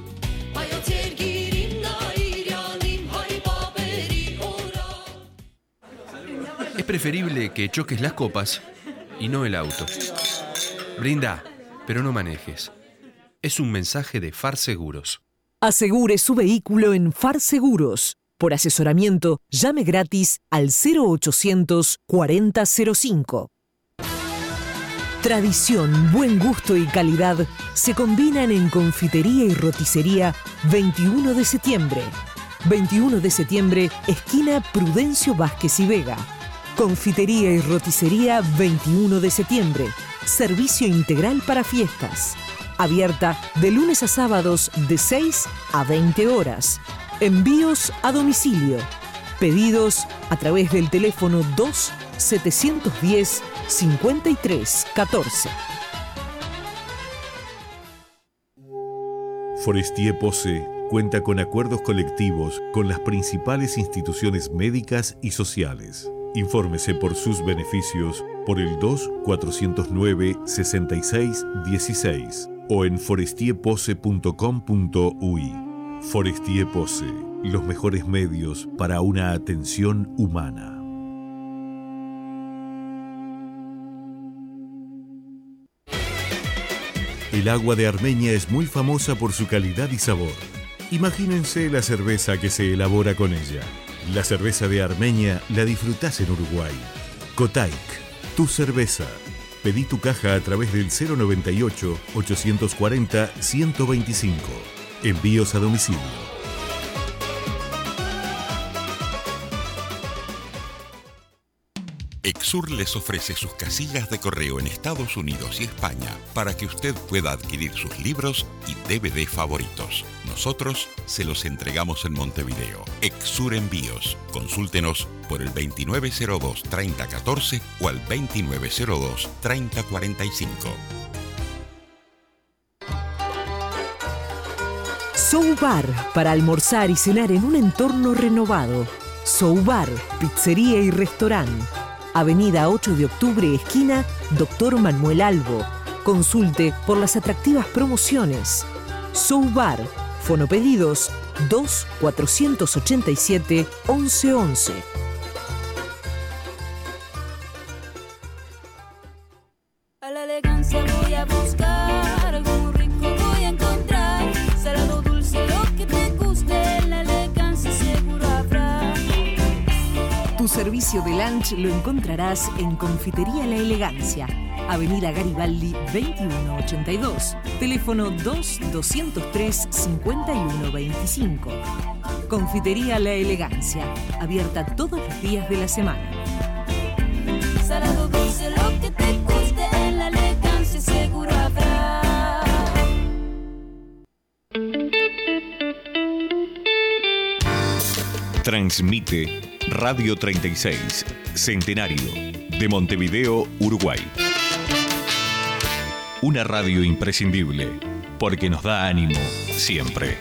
Es preferible que choques las copas y no el auto. Brinda, pero no manejes. Es un mensaje de Far Seguros. Asegure su vehículo en Far Seguros. Por asesoramiento, llame gratis al cero ochocientos cuarenta cero cinco. Tradición, buen gusto y calidad se combinan en Confitería y Roticería veintiuno de septiembre. veintiuno de septiembre, esquina Prudencio Vázquez y Vega. Confitería y Roticería veintiuno de septiembre. Servicio integral para fiestas. Abierta de lunes a sábados de seis a veinte horas. Envíos a domicilio. Pedidos a través del teléfono dos setecientos diez, cincuenta y tres catorce. Forestier Pose cuenta con acuerdos colectivos con las principales instituciones médicas y sociales. Infórmese por sus beneficios por el dos cuatrocientos nueve, sesenta y seis dieciséis o en forestier pose punto com punto uy. Forestier Pose, los mejores medios para una atención humana. El agua de Armenia es muy famosa por su calidad y sabor. Imagínense la cerveza que se elabora con ella. La cerveza de Armenia la disfrutás en Uruguay. Kotaik, tu cerveza. Pedí tu caja a través del cero noventa y ocho, ochocientos cuarenta, ciento veinticinco. Envíos a domicilio. Exur les ofrece sus casillas de correo en Estados Unidos y España para que usted pueda adquirir sus libros y D V D favoritos. Nosotros se los entregamos en Montevideo. Exur Envíos. Consúltenos por el veintinueve cero dos, treinta catorce o al veintinueve cero dos, treinta cuarenta y cinco. Soubar, para almorzar y cenar en un entorno renovado. Soubar, pizzería y restaurante. Avenida ocho de octubre, esquina Doctor Manuel Albo. Consulte por las atractivas promociones. Soubar, fonopedidos dos cuatrocientos ochenta y siete, once once. A la elegancia voy a buscar, algo rico voy a encontrar. Salado dulce, lo que te guste, la elegancia seguro habrá. Tu servicio de lunch lo encontrarás en Confitería La Elegancia, Avenida Garibaldi veintiuno ochenta y dos, teléfono dos doscientos tres, cincuenta y uno veinticinco. Confitería La Elegancia, abierta todos los días de la semana. Salado dulce, lo que te guste, la elegancia seguro habrá. Transmite Radio treinta y seis, Centenario, de Montevideo, Uruguay. Una radio imprescindible, porque nos da ánimo siempre.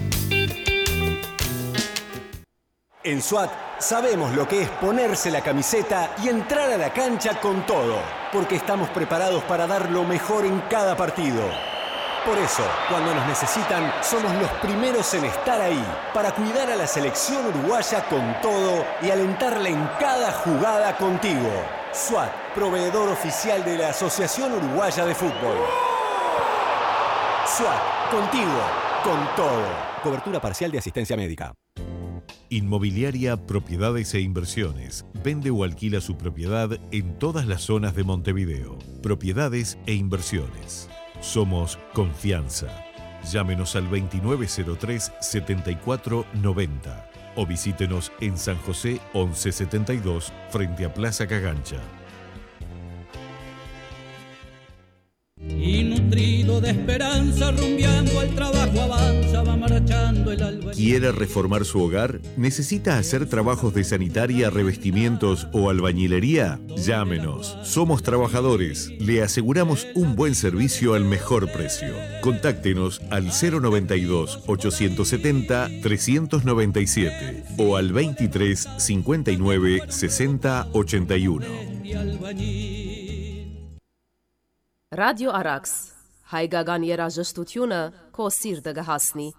En SWAT sabemos lo que es ponerse la camiseta y entrar a la cancha con todo, porque estamos preparados para dar lo mejor en cada partido. Por eso, cuando nos necesitan, somos los primeros en estar ahí, para cuidar a la selección uruguaya con todo y alentarla en cada jugada contigo. SWAT, proveedor oficial de la Asociación Uruguaya de Fútbol. SWAT, contigo, con todo. Cobertura parcial de asistencia médica. Inmobiliaria Propiedades e Inversiones. Vende o alquila su propiedad en todas las zonas de Montevideo. Propiedades e Inversiones. Somos confianza. Llámenos al veintinueve cero tres, setenta y cuatro noventa o visítenos en San José once setenta y dos frente a Plaza Cagancha. Y nutrido de esperanza, rumbeando el trabajo avanza, va marchando el alba. ¿Quiere reformar su hogar? ¿Necesita hacer trabajos de sanitaria, revestimientos o albañilería? Llámenos. Somos trabajadores. Le aseguramos un buen servicio al mejor precio. Contáctenos al cero noventa y dos, ochocientos setenta, trescientos noventa y siete o al veintitrés, cincuenta y nueve, sesenta, ochenta y uno. Radio Arax, Haigagan Yera Justutjuna, Ko Sirde Gehasni.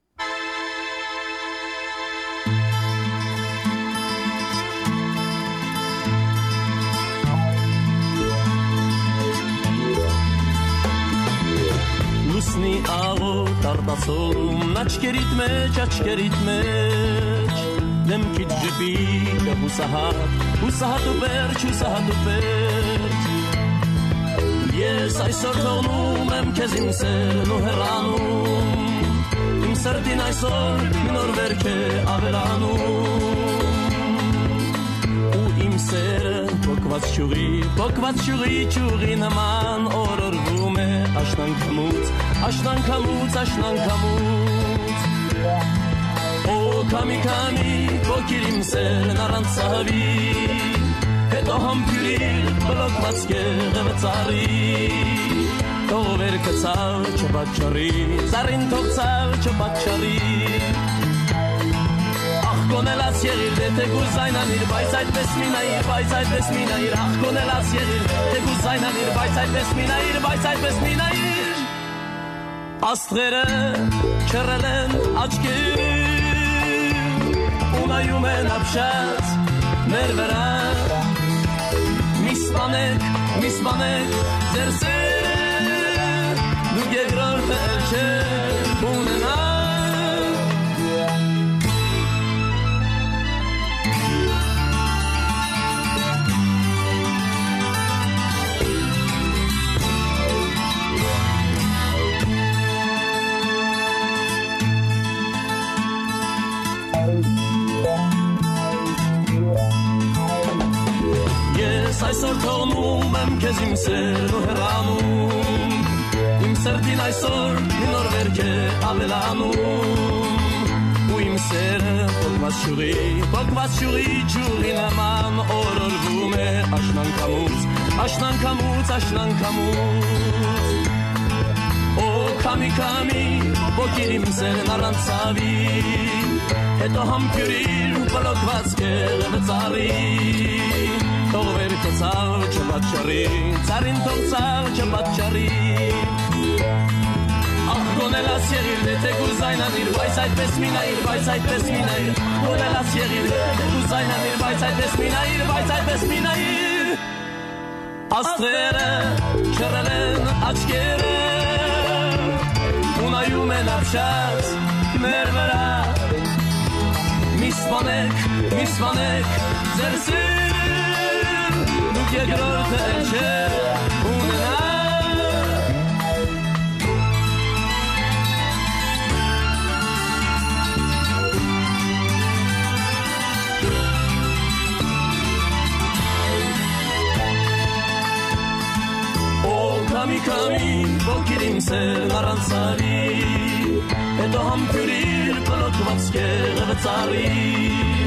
Lusni avo tardasum, nachkerit mech, achkerit mech. Dem kit jebi, husahat, husahat uberch, husahat uberch. Yes, I saw Tonum, em kezim ser no heranum. Im serdin I saw minor verke averanum. U im ser pokvat shuri, pokvat shuri churi naman oror gume. Ashnan kamut, ashnan kamut, ashnan kamut. O kami kami, pokirim ser naran sahabi. Eto hampirir, blok matske gevetsari. Over katsal chabachari, zarin toksal chabachari. Ach konelas yerir, te guzayna nir, baysayt besminayir, baysayt besminayir. Ach konelas yerir, te guzayna nir, baysayt besminayir, baysayt besminayir. Astgere, kerelen, achkir. Unayumen abshat, merveran. Mismanek, mismanek, zerse. Nuge grölte elche, bunena. Sai sortor numem kezim ser no heranum. Im serdin ai sor minor verke avelanum. U im ser pokvas shuri, pokvas shuri churi naman oror gume. Ashnan kamut, ashnan kamut, ashnan kamut. O kami kami, pokirim ser naran savi. Eto hampirir, pokvas ke levetzari. Over katsal chabachari, zarin toksal chabachari. Ach gonela sierir, te guzayna nir, baysayt besminayir, baysayt besminayir. Gonela sierir, te guzayna nir, baysayt besminayir, baysayt besminayir. Astrere, kerelen, achkere. Unayumen abshat, mervera. Misvanek, misvanek, zersin. Nuge grölte elche, bunena. O kami kami, pokirim ser narantsari. Eto hampurir, pelot vatske, levetzari.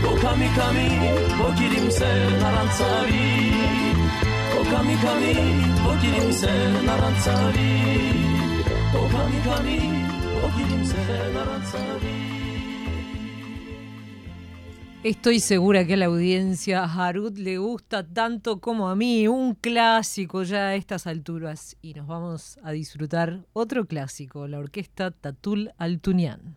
Okami kami, bokirim zen arantzari. Okami kami, bokirim zen arantzari. Okami kami, bokirim zen arantzari. Estoy segura que a la audiencia a Harut le gusta tanto como a mí, un clásico ya a estas alturas. Y nos vamos a disfrutar otro clásico, la orquesta Tatul Altunian.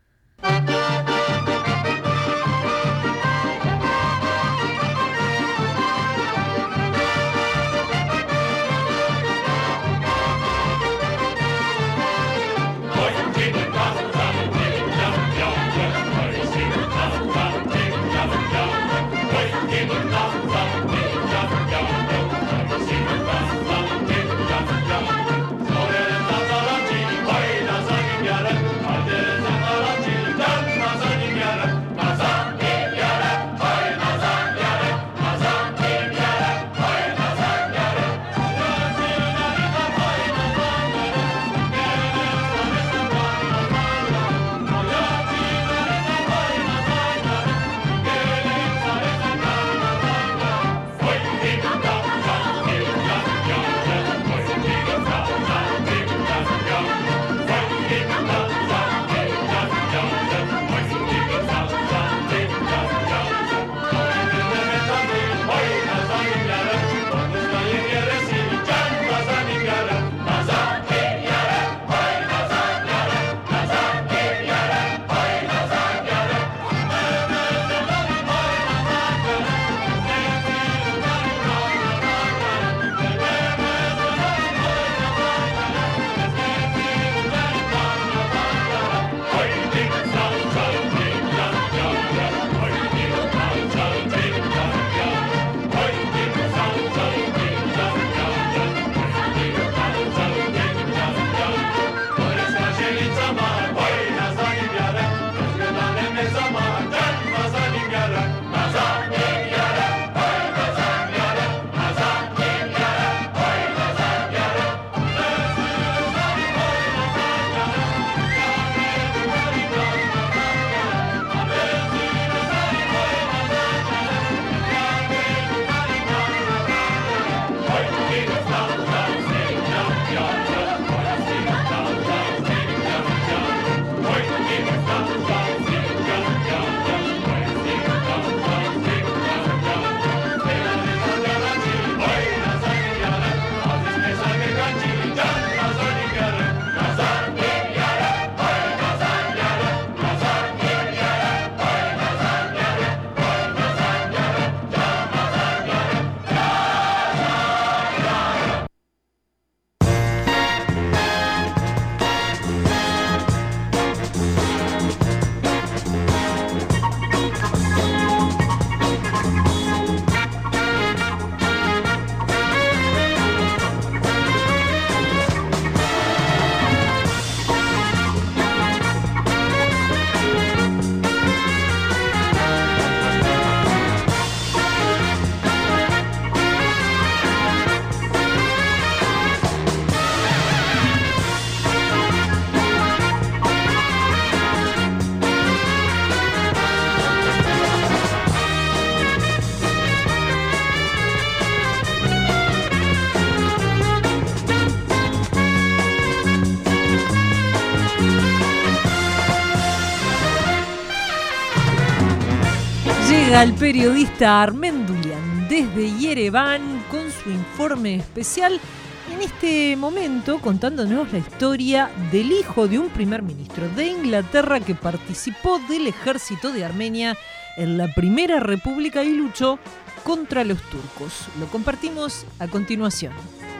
Llega el periodista Armen Dulian desde Yerevan con su informe especial, en este momento contándonos la historia del hijo de un primer ministro de Inglaterra que participó del ejército de Armenia en la Primera República y luchó contra los turcos. Lo compartimos a continuación.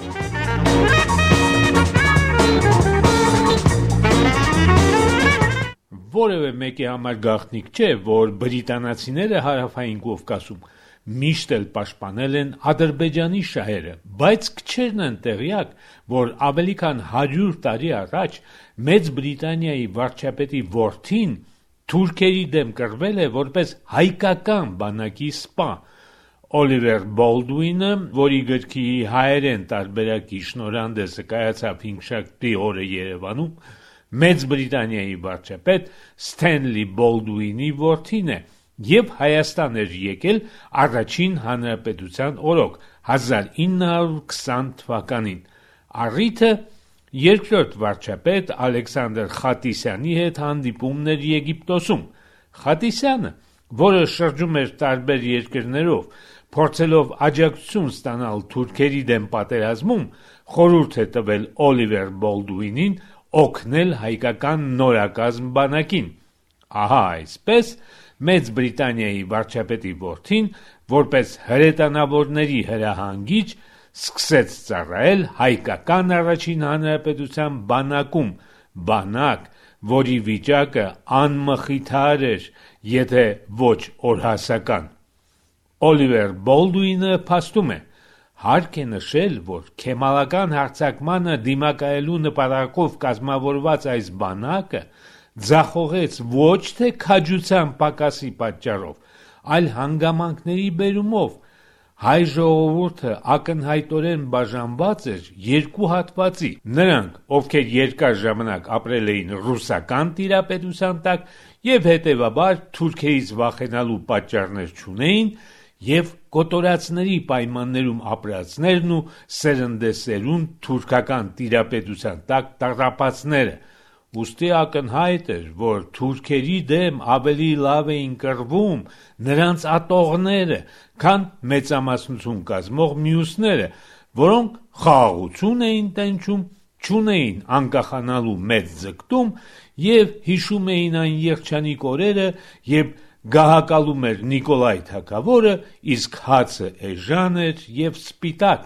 Որևէ մեկի համար գաղտնիք չէ, որ բրիտանացիները հարավային Կովկասում միշտ էլ պաշտպանել են Ադրբեջանի շահերը, բայց քչերն են տեղյակ, որ ավելի քան հարյուր տարի առաջ Մեծ Բրիտանիայի վարչապետի որդին թուրքերի դեմ կռվել է որպես հայկական բանակի սպա։ Օլիվեր Բոլդուինը, որի գրքի հայերեն տարբերակի շնորհանդեսը կայացավ հինգշաբթի օրը Երևանում, Մեծ Բրիտանիայի վարչապետ Սթենլի Բոլդուինի որդին է, եւ Հայաստան էր եկել առաջին հանրապետության օրոք հազար ինը հարյուր քսան թվականին։ Առիթը երկրորդ վարչապետ Ալեքսանդր Խատիսյանի հետ հանդիպումներ Եգիպտոսում։ Խատիսյանը, որը շրջում էր տարբեր երկրներով, փորձելով աջակցություն ստանալ թուրքերի դեմ պատերազմում, խորհուրդ է տվել Օլիվեր Բոլդուինին օգնել հայկական նորակազմ բանակին։ Ահա այսպես Մեծ Բրիտանիայի վարչապետի որդին, որպես հրետանավորների հրահանգիչ, սկսեց ծառայել հայկական առաջին հանրապետության բանակում, բանակ, որի վիճակը անմխիթար էր, եթե ոչ օրհասական։ Օլիվեր Բոլդուինը փաստում է. հարկ է նշել, որ քեմալական հարձակմանը դիմակայելու նպատակով կազմավորված այս բանակը ձախողեց ոչ թե քաջության պակասի պատճառով, այլ հանգամանքների բերումով։ Հայ ժողովուրդը ակնհայտորեն բաժանված էր երկու հատվածի. նրանք, ովքեր երկար ժամանակ ապրել էին ռուսական տիրապետության տակ եւ հետեւաբար թուրքերից վախենալու պատճառներ չունեին, եւ կոտորածների պայմաններում ապրածներն ու սերնդեսերունդ թուրքական տիրապետության տակ տառապածները։ Ուստի ակնհայտ էր, որ թուրքերի դեմ ավելի լավ էին կռվում նրանց ատողները, քան մեծամասնություն կազմող մյուսները, որոնք խաղաղություն էին տենչում, չունեին անկախանալու մեծ ձգտում եւ հիշում էին այն երջանիկ օրերը, երբ գահակալում էր Նիկոլայ թագավորը, իսկ հացը էժան էր եւ սպիտակ։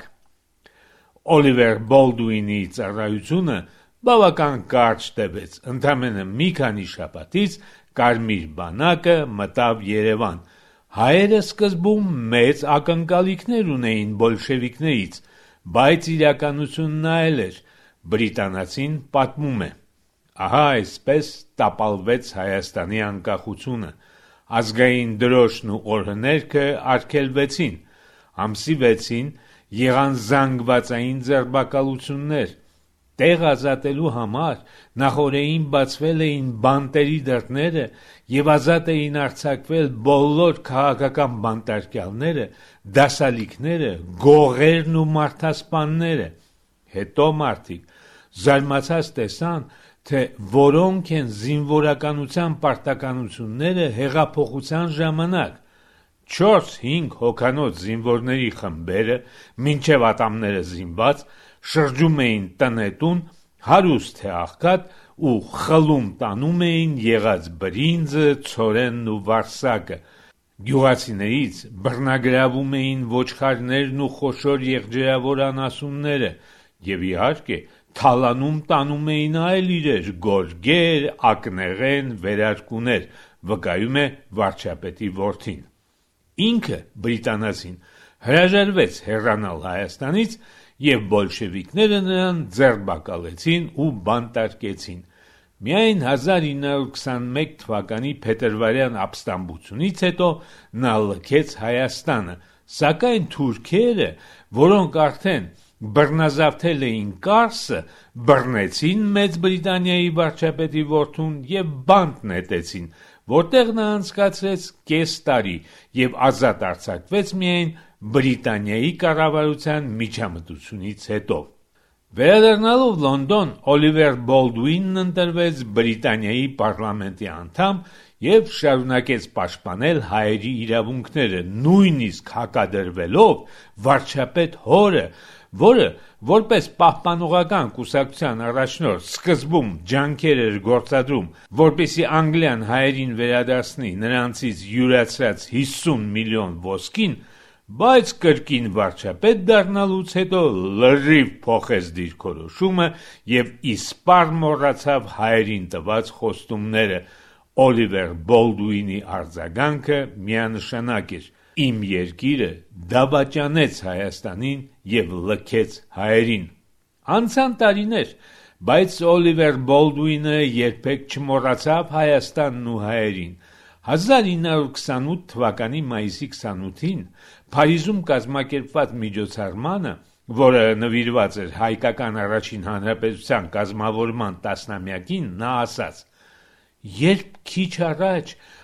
Օլիվեր Բոլդուինի ծառայությունը բավական կարճ տևեց, ընդամենը մի քանի շաբաթից Կարմիր բանակը մտավ Երևան։ Հայերը սկզբում մեծ ակնկալիքներ ունեին բոլշևիկներից, բայց իրականությունն այլ էր, բրիտանացին պատմում է։ Ահա այսպես տապալվեց Հայաստանի անկախությունը, ազգային դրոշն ու օրհներգը արգելվեցին, ամսի վեցին եղան զանգվածային ձերբակալություններ, տեղ ազատելու համար նախօրեին բացվել էին բանտերի դռները եւ ազատ էին արձակվել բոլոր քաղաքական բանտարկյալները, դասալիքները, գողերն ու մարդասպանները։ Հետո մարդիկ զարմացած տեսան, թե որոնք են զինվորականության պարտականությունները հեղափոխության ժամանակ։ չորս-հինգ հոգանոց զինվորների խմբերը, մինչև ատամները զինված, շրջում էին տնետուն, հարուստ թե աղքատ ու խլում տանում էին եղած բրինձը, ցորենն ու վարսակը։ Գյուղացիներից բռնագրավում էին ոչխարներն ու խոշոր եղջերավոր անասունները եւ իհարկե թալանում տանում էին այլ իրեր, գորգեր, ակնեղեն, վերարկուներ, վկայում է վարչապետի որդին։ Ինքը բրիտանացին հրաժարվեց հեռանալ Հայաստանից եւ բոլշևիկները նրան ձերբակալեցին ու բանտարկեցին։ Միայն հազար ինը հարյուր քսանմեկ թվականի փետրվարյան ապստամբությունից հետո նա լքեց Հայաստանը, սակայն թուրքերը, որոնք արդեն բռնազավթել էին Կարսը, բռնեցին Մեծ Բրիտանիայի վարչապետի որդուն եւ բանտ նետեցին, որտեղ նա անցկացրեց կես տարի եւ ազատ արձակվեց միայն Բրիտանիայի կառավարության միջամտությունից հետո։ Վերադառնալով Լոնդոն, Օլիվեր Բոլդուինն ընտրվեց Բրիտանիայի պարլամենտի անդամ եւ շարունակեց պաշտպանել հայերի իրավունքները, նույնիսկ հակադրվելով վարչապետ հորը, որը որպես պահպանողական կուսակցության առաջնորդ սկզբում ջանքեր էր գործադրում, որպեսզի Անգլիան հայերին վերադարձնի նրանցից յուրացած հիսուն միլիոն ոսկին, բայց կրկին վարչապետ դառնալուց հետո լրիվ փոխեց դիրքորոշումը եւ իսպառ մոռացավ հայերին տված խոստումները։ Օլիվեր Բոլդուինի արձագանքը միանշանակ էր. իմ երկիրը դավաճանեց Հայաստանին եւ լքեց հայերին։ Անցան տարիներ, բայց Օլիվեր Բոլդուինը երբեք չմոռացավ Հայաստանն ու հայերին։ հազար ինը հարյուր քսանութ թվականի մայիսի քսանութին Փարիզում կազմակերպված միջոցառմանը, որը նվիրված էր հայկական առաջին հանրապետության կազմավորման տասնամյակին, նա ասաց. «Երբ քիչ առաջ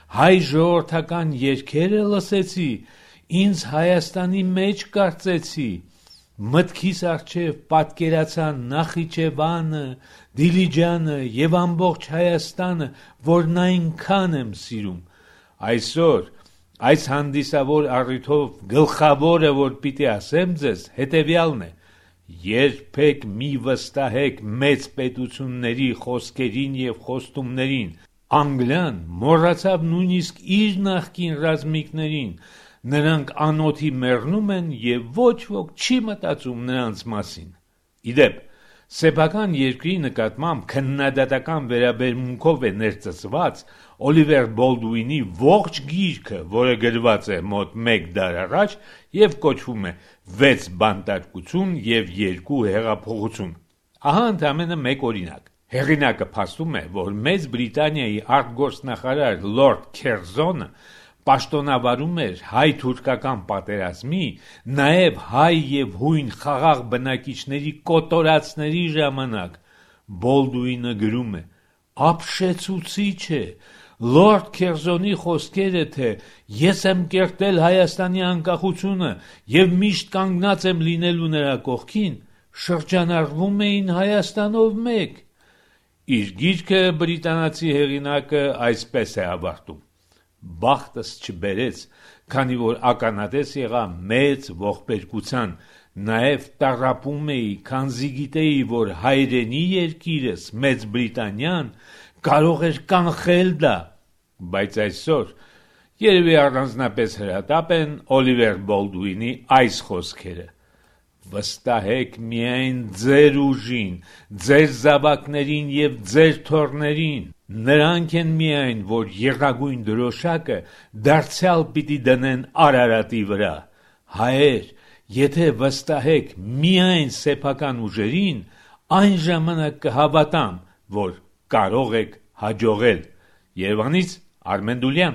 հայ ժողովրդական երգերը լսեցի, ինձ Հայաստանի մեջ կարծեցի, մտքիս առջև պատկերացան Նախիջևանը, Դիլիջանը եւ ամբողջ Հայաստանը, որն այնքան եմ սիրում։ Այսօր այս հանդիսավոր առիթով գլխավորը, որ պիտի ասեմ ձեզ, հետևյալն է. երբեք մի վստահեք մեծ պետությունների խոսքերին եւ խոստումներին։ Անգլիան մոռացավ նույնիսկ իր նախկին ռազմիկներին, նրանք անոթի մեռնում են եւ ոչ ոք չի մտածում նրանց մասին։ Իդեպ, սեփական երկրի նկատմամբ քննադատական վերաբերմունքով է ներծծված Օլիվեր Բոլդուինի ողջ գիրքը, որը գրված է մոտ մեկ դար առաջ եւ կոչվում է «Վեց բանտարկություն եւ երկու հեղափոխություն»։ Ահա ընդամենը մեկ օրինակ։ Հեղինակը փաստում է, որ Մեծ Բրիտանիայի արտգործնախարար Լորդ Քերզոնը պաշտոնավարում էր հայ-թուրքական պատերազմի, նաև հայ եւ հույն խաղաղ բնակիչների կոտորածների ժամանակ։ Բոլդուինը գրում է. «Ապշեցուցիչ է, Լորդ Քերզոնի խոսքերը, թե ես եմ կերտել Հայաստանի անկախությունը եւ միշտ կանգնած եմ լինելու նրա կողքին, շրջանառվում էին Հայաստանով մեկ»։ Իր գիրքը բրիտանացի հեղինակը այսպես է ավարտում. «Բախտս չբերեց, քանի որ ականատես եղա մեծ ողբերգության, նաև տառապում էի, քանզի գիտեի, որ հայրենի երկիրս, Մեծ Բրիտանիան, կարող էր կանխել դա, բայց այսօր երևի առանձնապես հրատապ են Օլիվեր Բոլդուինի այս խոսքերը. վստահեք միայն ձեր ուժին, ձեր զավակներին եւ ձեր թոռներին, նրանք են միայն, որ եղագույն դրոշակը դարձյալ պիտի դնեն Արարատի վրա։ Հայեր, եթե վստահեք միայն սեփական ուժերին, այն ժամանակ կհավատամ, որ կարող եք հաջողել։ Երևանից Արմեն Դուլյան։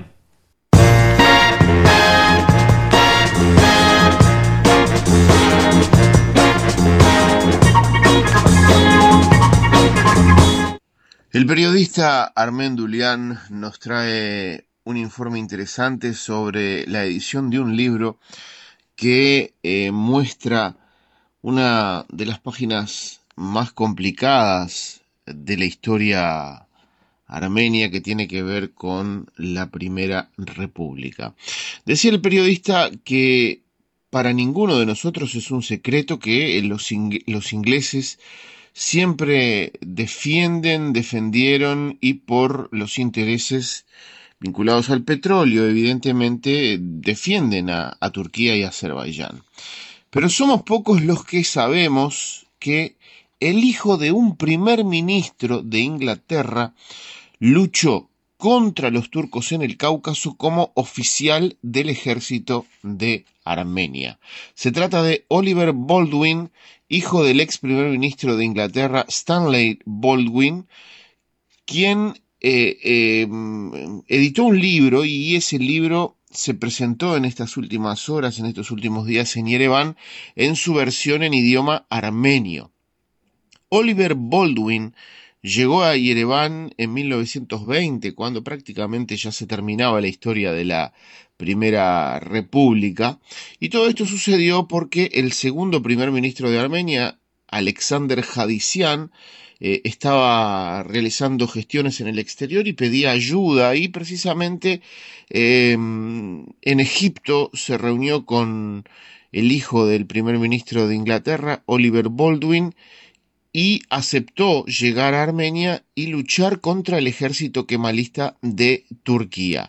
El periodista Armén Dulián nos trae un informe interesante sobre la edición de un libro que eh, muestra una de las páginas más complicadas de la historia armenia, que tiene que ver con la Primera República. Decía el periodista que para ninguno de nosotros es un secreto que los, ing- los ingleses siempre defienden, defendieron y por los intereses vinculados al petróleo, evidentemente, defienden a, a Turquía y a Azerbaiyán. Pero somos pocos los que sabemos que el hijo de un primer ministro de Inglaterra luchó contra los turcos en el Cáucaso como oficial del ejército de Armenia. Se trata de Oliver Baldwin, hijo del ex primer ministro de Inglaterra Stanley Baldwin, quien eh, eh, editó un libro, y ese libro se presentó en estas últimas horas, en estos últimos días en Yerevan, en su versión en idioma armenio. Oliver Baldwin llegó a Yerevan en mil novecientos veinte, cuando prácticamente ya se terminaba la historia de la Primera República, y todo esto sucedió porque el segundo primer ministro de Armenia, Alexander Hadisian, eh, estaba realizando gestiones en el exterior y pedía ayuda, y precisamente eh, en Egipto se reunió con el hijo del primer ministro de Inglaterra, Oliver Baldwin, y aceptó llegar a Armenia y luchar contra el ejército kemalista de Turquía.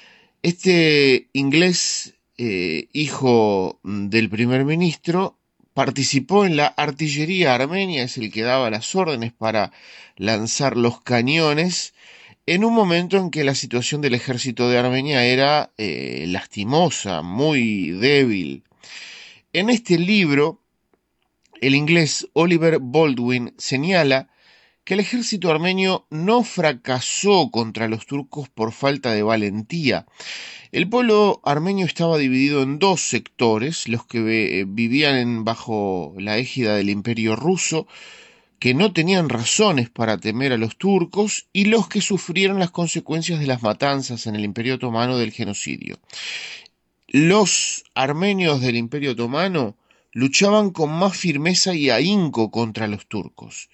Este inglés, eh, hijo del primer ministro, participó en la artillería armenia, es el que daba las órdenes para lanzar los cañones, en un momento en que la situación del ejército de Armenia era eh, lastimosa, muy débil. En este libro, el inglés Oliver Baldwin señala que el ejército armenio no fracasó contra los turcos por falta de valentía. El pueblo armenio estaba dividido en dos sectores: los que vivían en, bajo la égida del Imperio ruso, que no tenían razones para temer a los turcos y los que sufrieron las consecuencias de las matanzas en el Imperio Otomano del genocidio. Los armenios del Imperio Otomano luchaban con más firmeza y ahínco contra los turcos,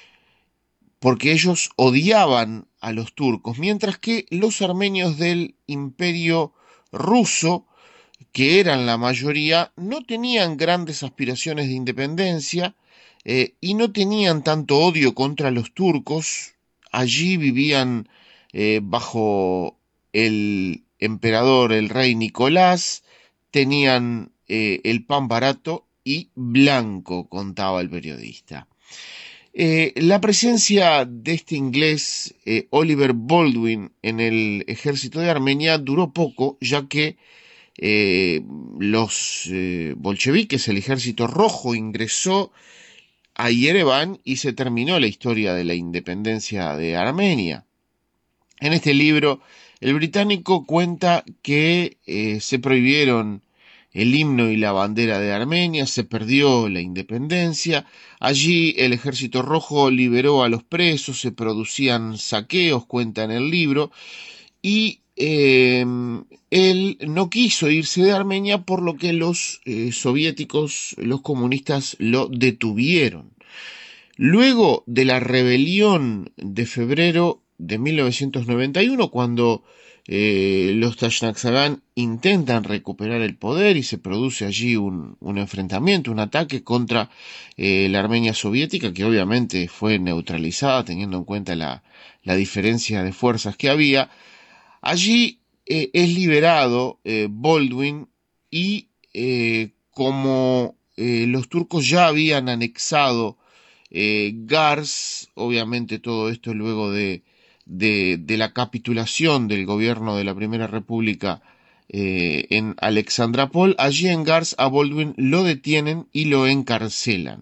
porque ellos odiaban a los turcos, mientras que los armenios del Imperio ruso, que eran la mayoría, no tenían grandes aspiraciones de independencia eh, y no tenían tanto odio contra los turcos. Allí vivían eh, bajo el emperador, el rey Nicolás, tenían eh, el pan barato y blanco, contaba el periodista. Eh, la presencia de este inglés, eh, Oliver Baldwin, en el ejército de Armenia duró poco, ya que eh, los eh, bolcheviques, el ejército rojo, ingresó a Yerevan y se terminó la historia de la independencia de Armenia. En este libro, el británico cuenta que eh, se prohibieron el himno y la bandera de Armenia, se perdió la independencia, allí el ejército rojo liberó a los presos, se producían saqueos, cuenta en el libro, y eh, él no quiso irse de Armenia, por lo que los eh, soviéticos, los comunistas, lo detuvieron. Luego de la rebelión de febrero de mil novecientos noventa y uno, cuando Eh, los Tashnaksagán intentan recuperar el poder y se produce allí un, un enfrentamiento, un ataque contra eh, la Armenia soviética, que obviamente fue neutralizada teniendo en cuenta la, la diferencia de fuerzas que había. Allí eh, es liberado eh, Baldwin y eh, como eh, los turcos ya habían anexado eh, Gars, obviamente todo esto luego de De, de la capitulación del gobierno de la Primera República eh, en Alexandropol, allí en Gars a Baldwin lo detienen y lo encarcelan.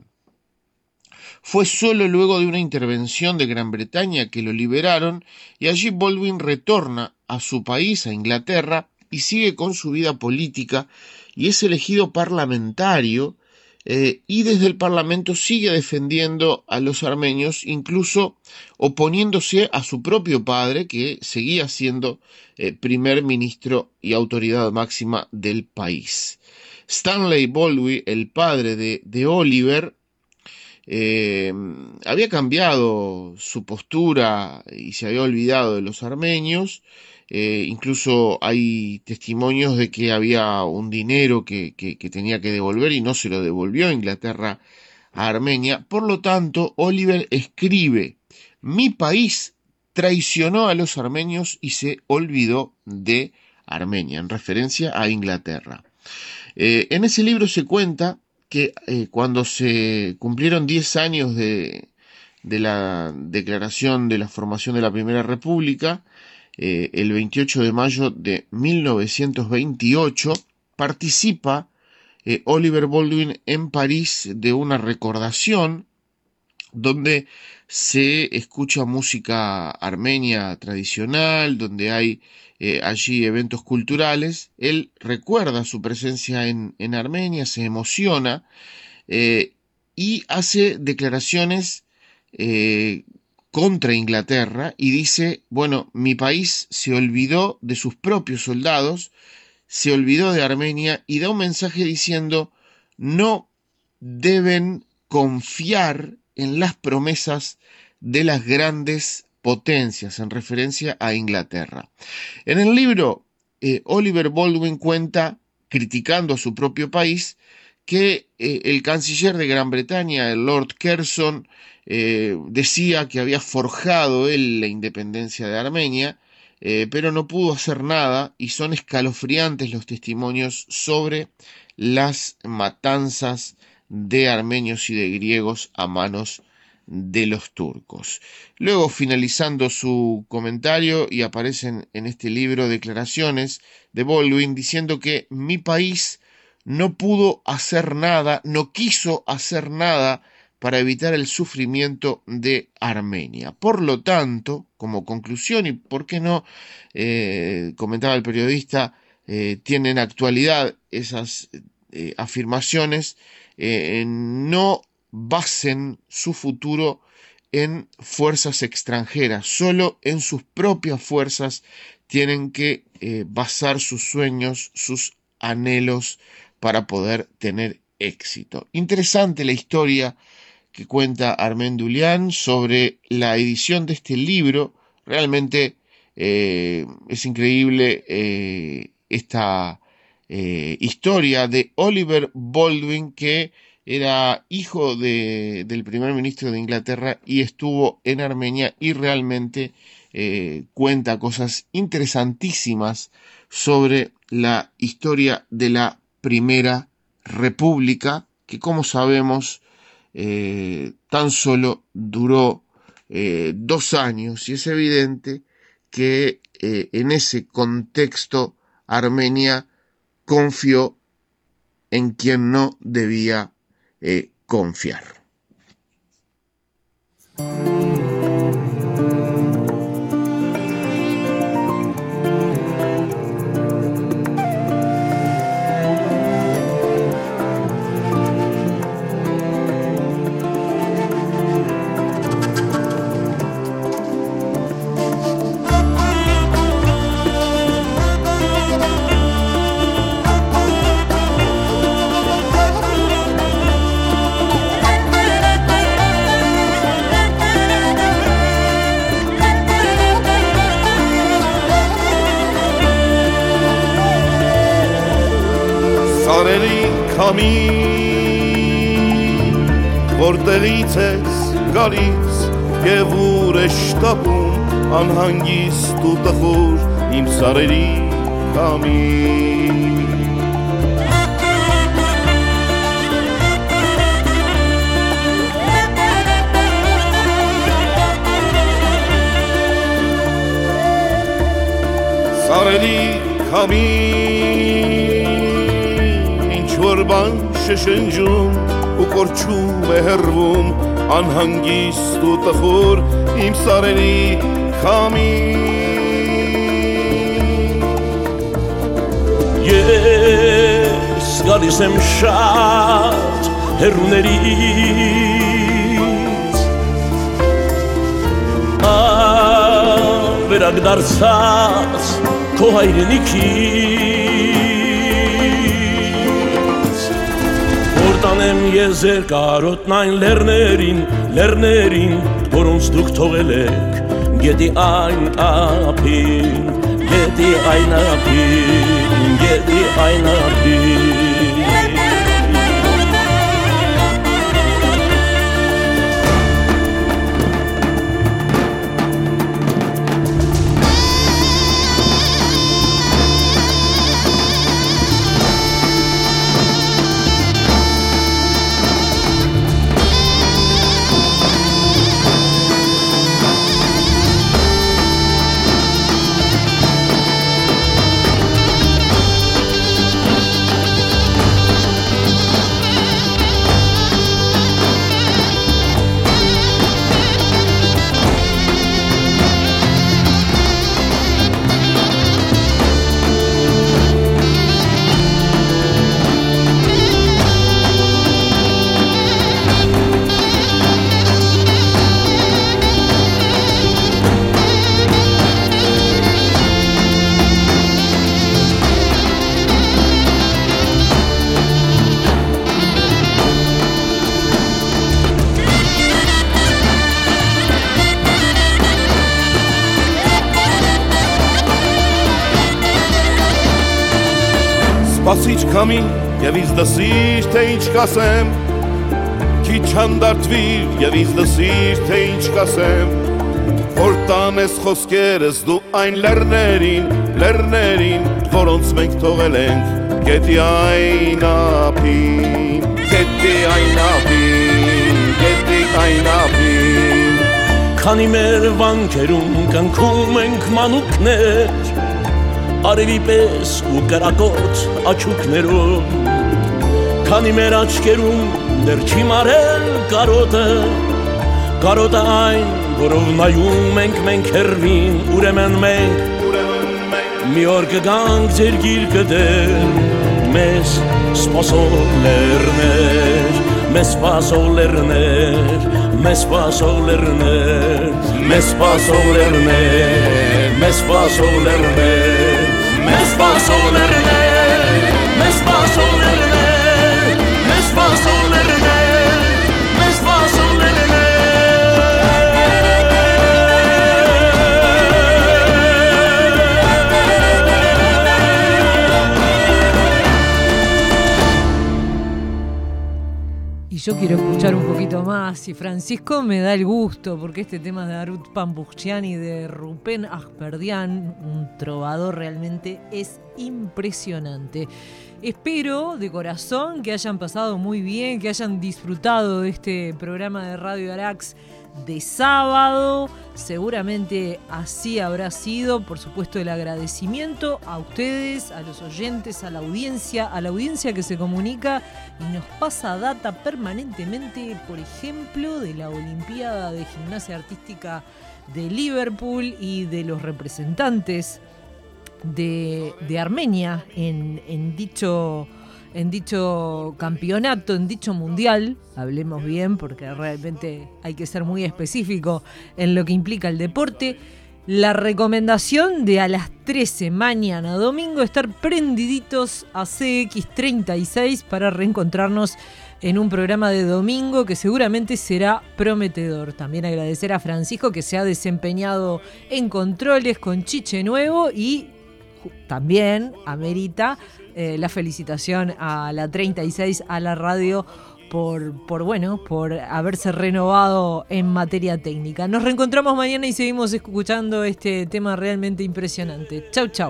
Fue solo luego de una intervención de Gran Bretaña que lo liberaron y allí Baldwin retorna a su país, a Inglaterra, y sigue con su vida política y es elegido parlamentario Eh, y desde el Parlamento sigue defendiendo a los armenios, incluso oponiéndose a su propio padre, que seguía siendo eh, primer ministro y autoridad máxima del país. Stanley Baldwin, el padre de, de Oliver, eh, había cambiado su postura y se había olvidado de los armenios. Eh, incluso hay testimonios de que había un dinero que, que, que tenía que devolver y no se lo devolvió Inglaterra a Armenia. Por lo tanto, Oliver escribe: mi país traicionó a los armenios y se olvidó de Armenia, en referencia a Inglaterra. Eh, en ese libro se cuenta que eh, cuando se cumplieron diez años de, de la declaración de la formación de la Primera República, Eh, el veintiocho de mayo de mil novecientos veintiocho, participa eh, Oliver Baldwin en París de una recordación donde se escucha música armenia tradicional, donde hay eh, allí eventos culturales. Él recuerda su presencia en, en Armenia, se emociona eh, y hace declaraciones eh, contra Inglaterra y dice: bueno, mi país se olvidó de sus propios soldados, se olvidó de Armenia, y da un mensaje diciendo: no deben confiar en las promesas de las grandes potencias, en referencia a Inglaterra. En el libro, eh, Oliver Baldwin cuenta, criticando a su propio país, que eh, el canciller de Gran Bretaña, el Lord Curzon, eh, decía que había forjado él la independencia de Armenia, eh, pero no pudo hacer nada, y son escalofriantes los testimonios sobre las matanzas de armenios y de griegos a manos de los turcos. Luego, finalizando su comentario, y aparecen en este libro declaraciones de Baldwin diciendo que mi país no pudo hacer nada, no quiso hacer nada para evitar el sufrimiento de Armenia. Por lo tanto, como conclusión, y por qué no, eh, comentaba el periodista, eh, tienen actualidad esas eh, afirmaciones, eh, no basen su futuro en fuerzas extranjeras. Solo en sus propias fuerzas tienen que eh, basar sus sueños, sus anhelos para poder tener éxito. Interesante la historia que cuenta Armand Dulian sobre la edición de este libro. Realmente eh, es increíble eh, esta eh, historia de Oliver Baldwin, que era hijo de, del primer ministro de Inglaterra y estuvo en Armenia, y realmente eh, cuenta cosas interesantísimas sobre la historia de la Primera República, que, como sabemos, eh, tan solo duró eh, dos años, y es evidente que eh, en ese contexto Armenia confió en quien no debía eh, confiar. Քամի որտեղից ես գալիս եւ ուր է շտապում անհանգիստ ու տխուր իմ սարերի քամի Սարերի քամի որ բան շշնջում ու կորչում է հեռվում անհանգիստ ու տխուր իմ սարերի քամի Ես գալիս եմ շատ հեռուներից ավերակ դարձած քո հայրենիքից Տանեմ ես ձեր կարոտն այն լեռներին, լեռներին, որոնց դուք թողել եք գետի այն ափին, գետի այն ափին, գետի այն ափին Սպասիչ քամի եւ ինձ դասիր թե ինչ կասեմ Քիչ հանդարտվիր եւ ինձ դասիր թե ինչ կասեմ Որ տանես խոսքերս դու այն լեռներին, լեռներին Որոնց մենք թողել ենք գետի այն ափին Գետի այն ափին, գետի այն ափին Քանի մեր վանքերում կնքում ենք մանուկներ Արևի պես ու կրակոտ աչուկներում Քանի մեր աչկերում դեռ չի մարել կարոտը Կարոտը այն, որով նայում ենք մենք հեռվին Ուրեմն մենք մի օր կգանք ձեր գիրկը դեր Մեզ սպասող լեռներ, Mes paso lerner, mes paso lerner, mes paso lerner, mes paso lerner, mes paso lerner, mes paso lerner, mes paso lerner, mes paso lerner. Yo quiero escuchar un poquito más y Francisco me da el gusto porque este tema de Arut Pambuchyan y de Rupen Akhberdian, un trovador, realmente es impresionante. Espero de corazón que hayan pasado muy bien, que hayan disfrutado de este programa de Radio Arax de sábado. Seguramente así habrá sido. Por supuesto, el agradecimiento a ustedes, a los oyentes, a la audiencia, a la audiencia que se comunica y nos pasa data permanentemente, por ejemplo, de la Olimpiada de Gimnasia Artística de Liverpool y de los representantes de, de Armenia en, en dicho en dicho campeonato, en dicho mundial. Hablemos bien porque realmente hay que ser muy específico en lo que implica el deporte. La recomendación de a las trece mañana domingo estar prendiditos a C X treinta y seis para reencontrarnos en un programa de domingo que seguramente será prometedor. También agradecer a Francisco que se ha desempeñado en controles con Chiche Nuevo y también amerita eh, la felicitación a la treinta y seis, a la radio, por, por, bueno, por haberse renovado en materia técnica. Nos reencontramos mañana y seguimos escuchando este tema realmente impresionante. Chau, chau.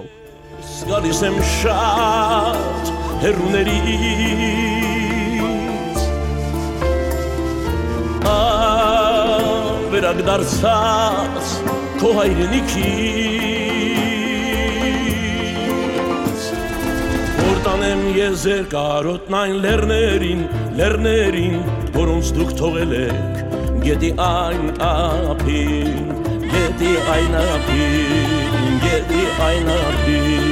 Տանեմ եզեր կարոտնայն լերներին, լերներին, որոնց դուք թողել եք, գետի այն ափին, գետի այն ափին, գետի այն ափին։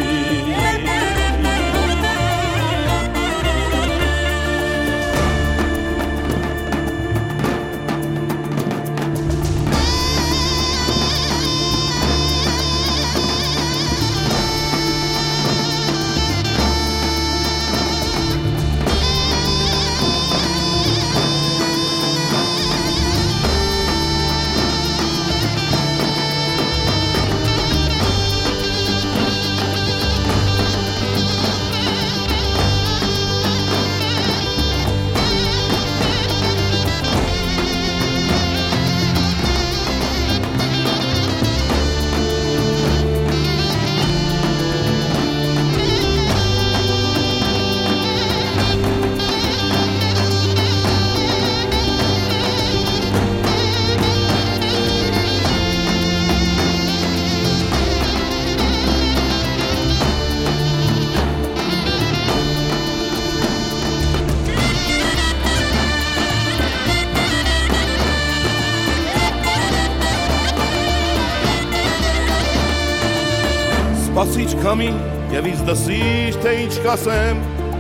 Սպասիչ քամի եւ ինձ դսիր թե ինչ կասեմ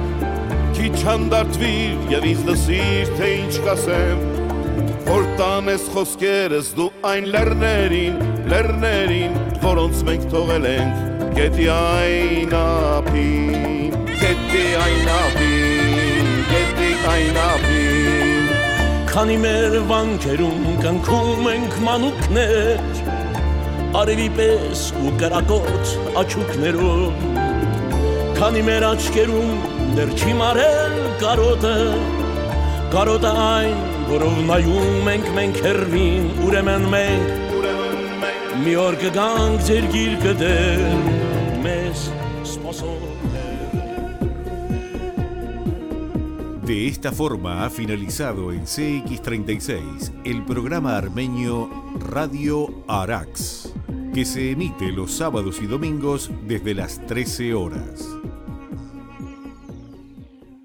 Քիչ հանդարտվիր եւ ինձ դսիր թե ինչ կասեմ Որ տանես խոսքերս դու այն լեռներին լեռներին որոնց մենք թողել ենք գետի այն ափին գետի այն ափին գետի այն ափին Քանի մեր վանքերում կնքում ենք մանուկներ Արևի պես ու կրակոտ աչուկներում Քանի մեր աչկերում դեռ չի մարել կարոտը Կարոտը այն, որով նայում ենք մենք հեռվին Ուրեմն մենք մի օր կգանք ձեր գիրկը դեր Մեզ սպասողներ De esta forma ha finalizado en C X treinta y seis el programa armenio Radio Arax, que se emite los sábados y domingos desde las trece horas.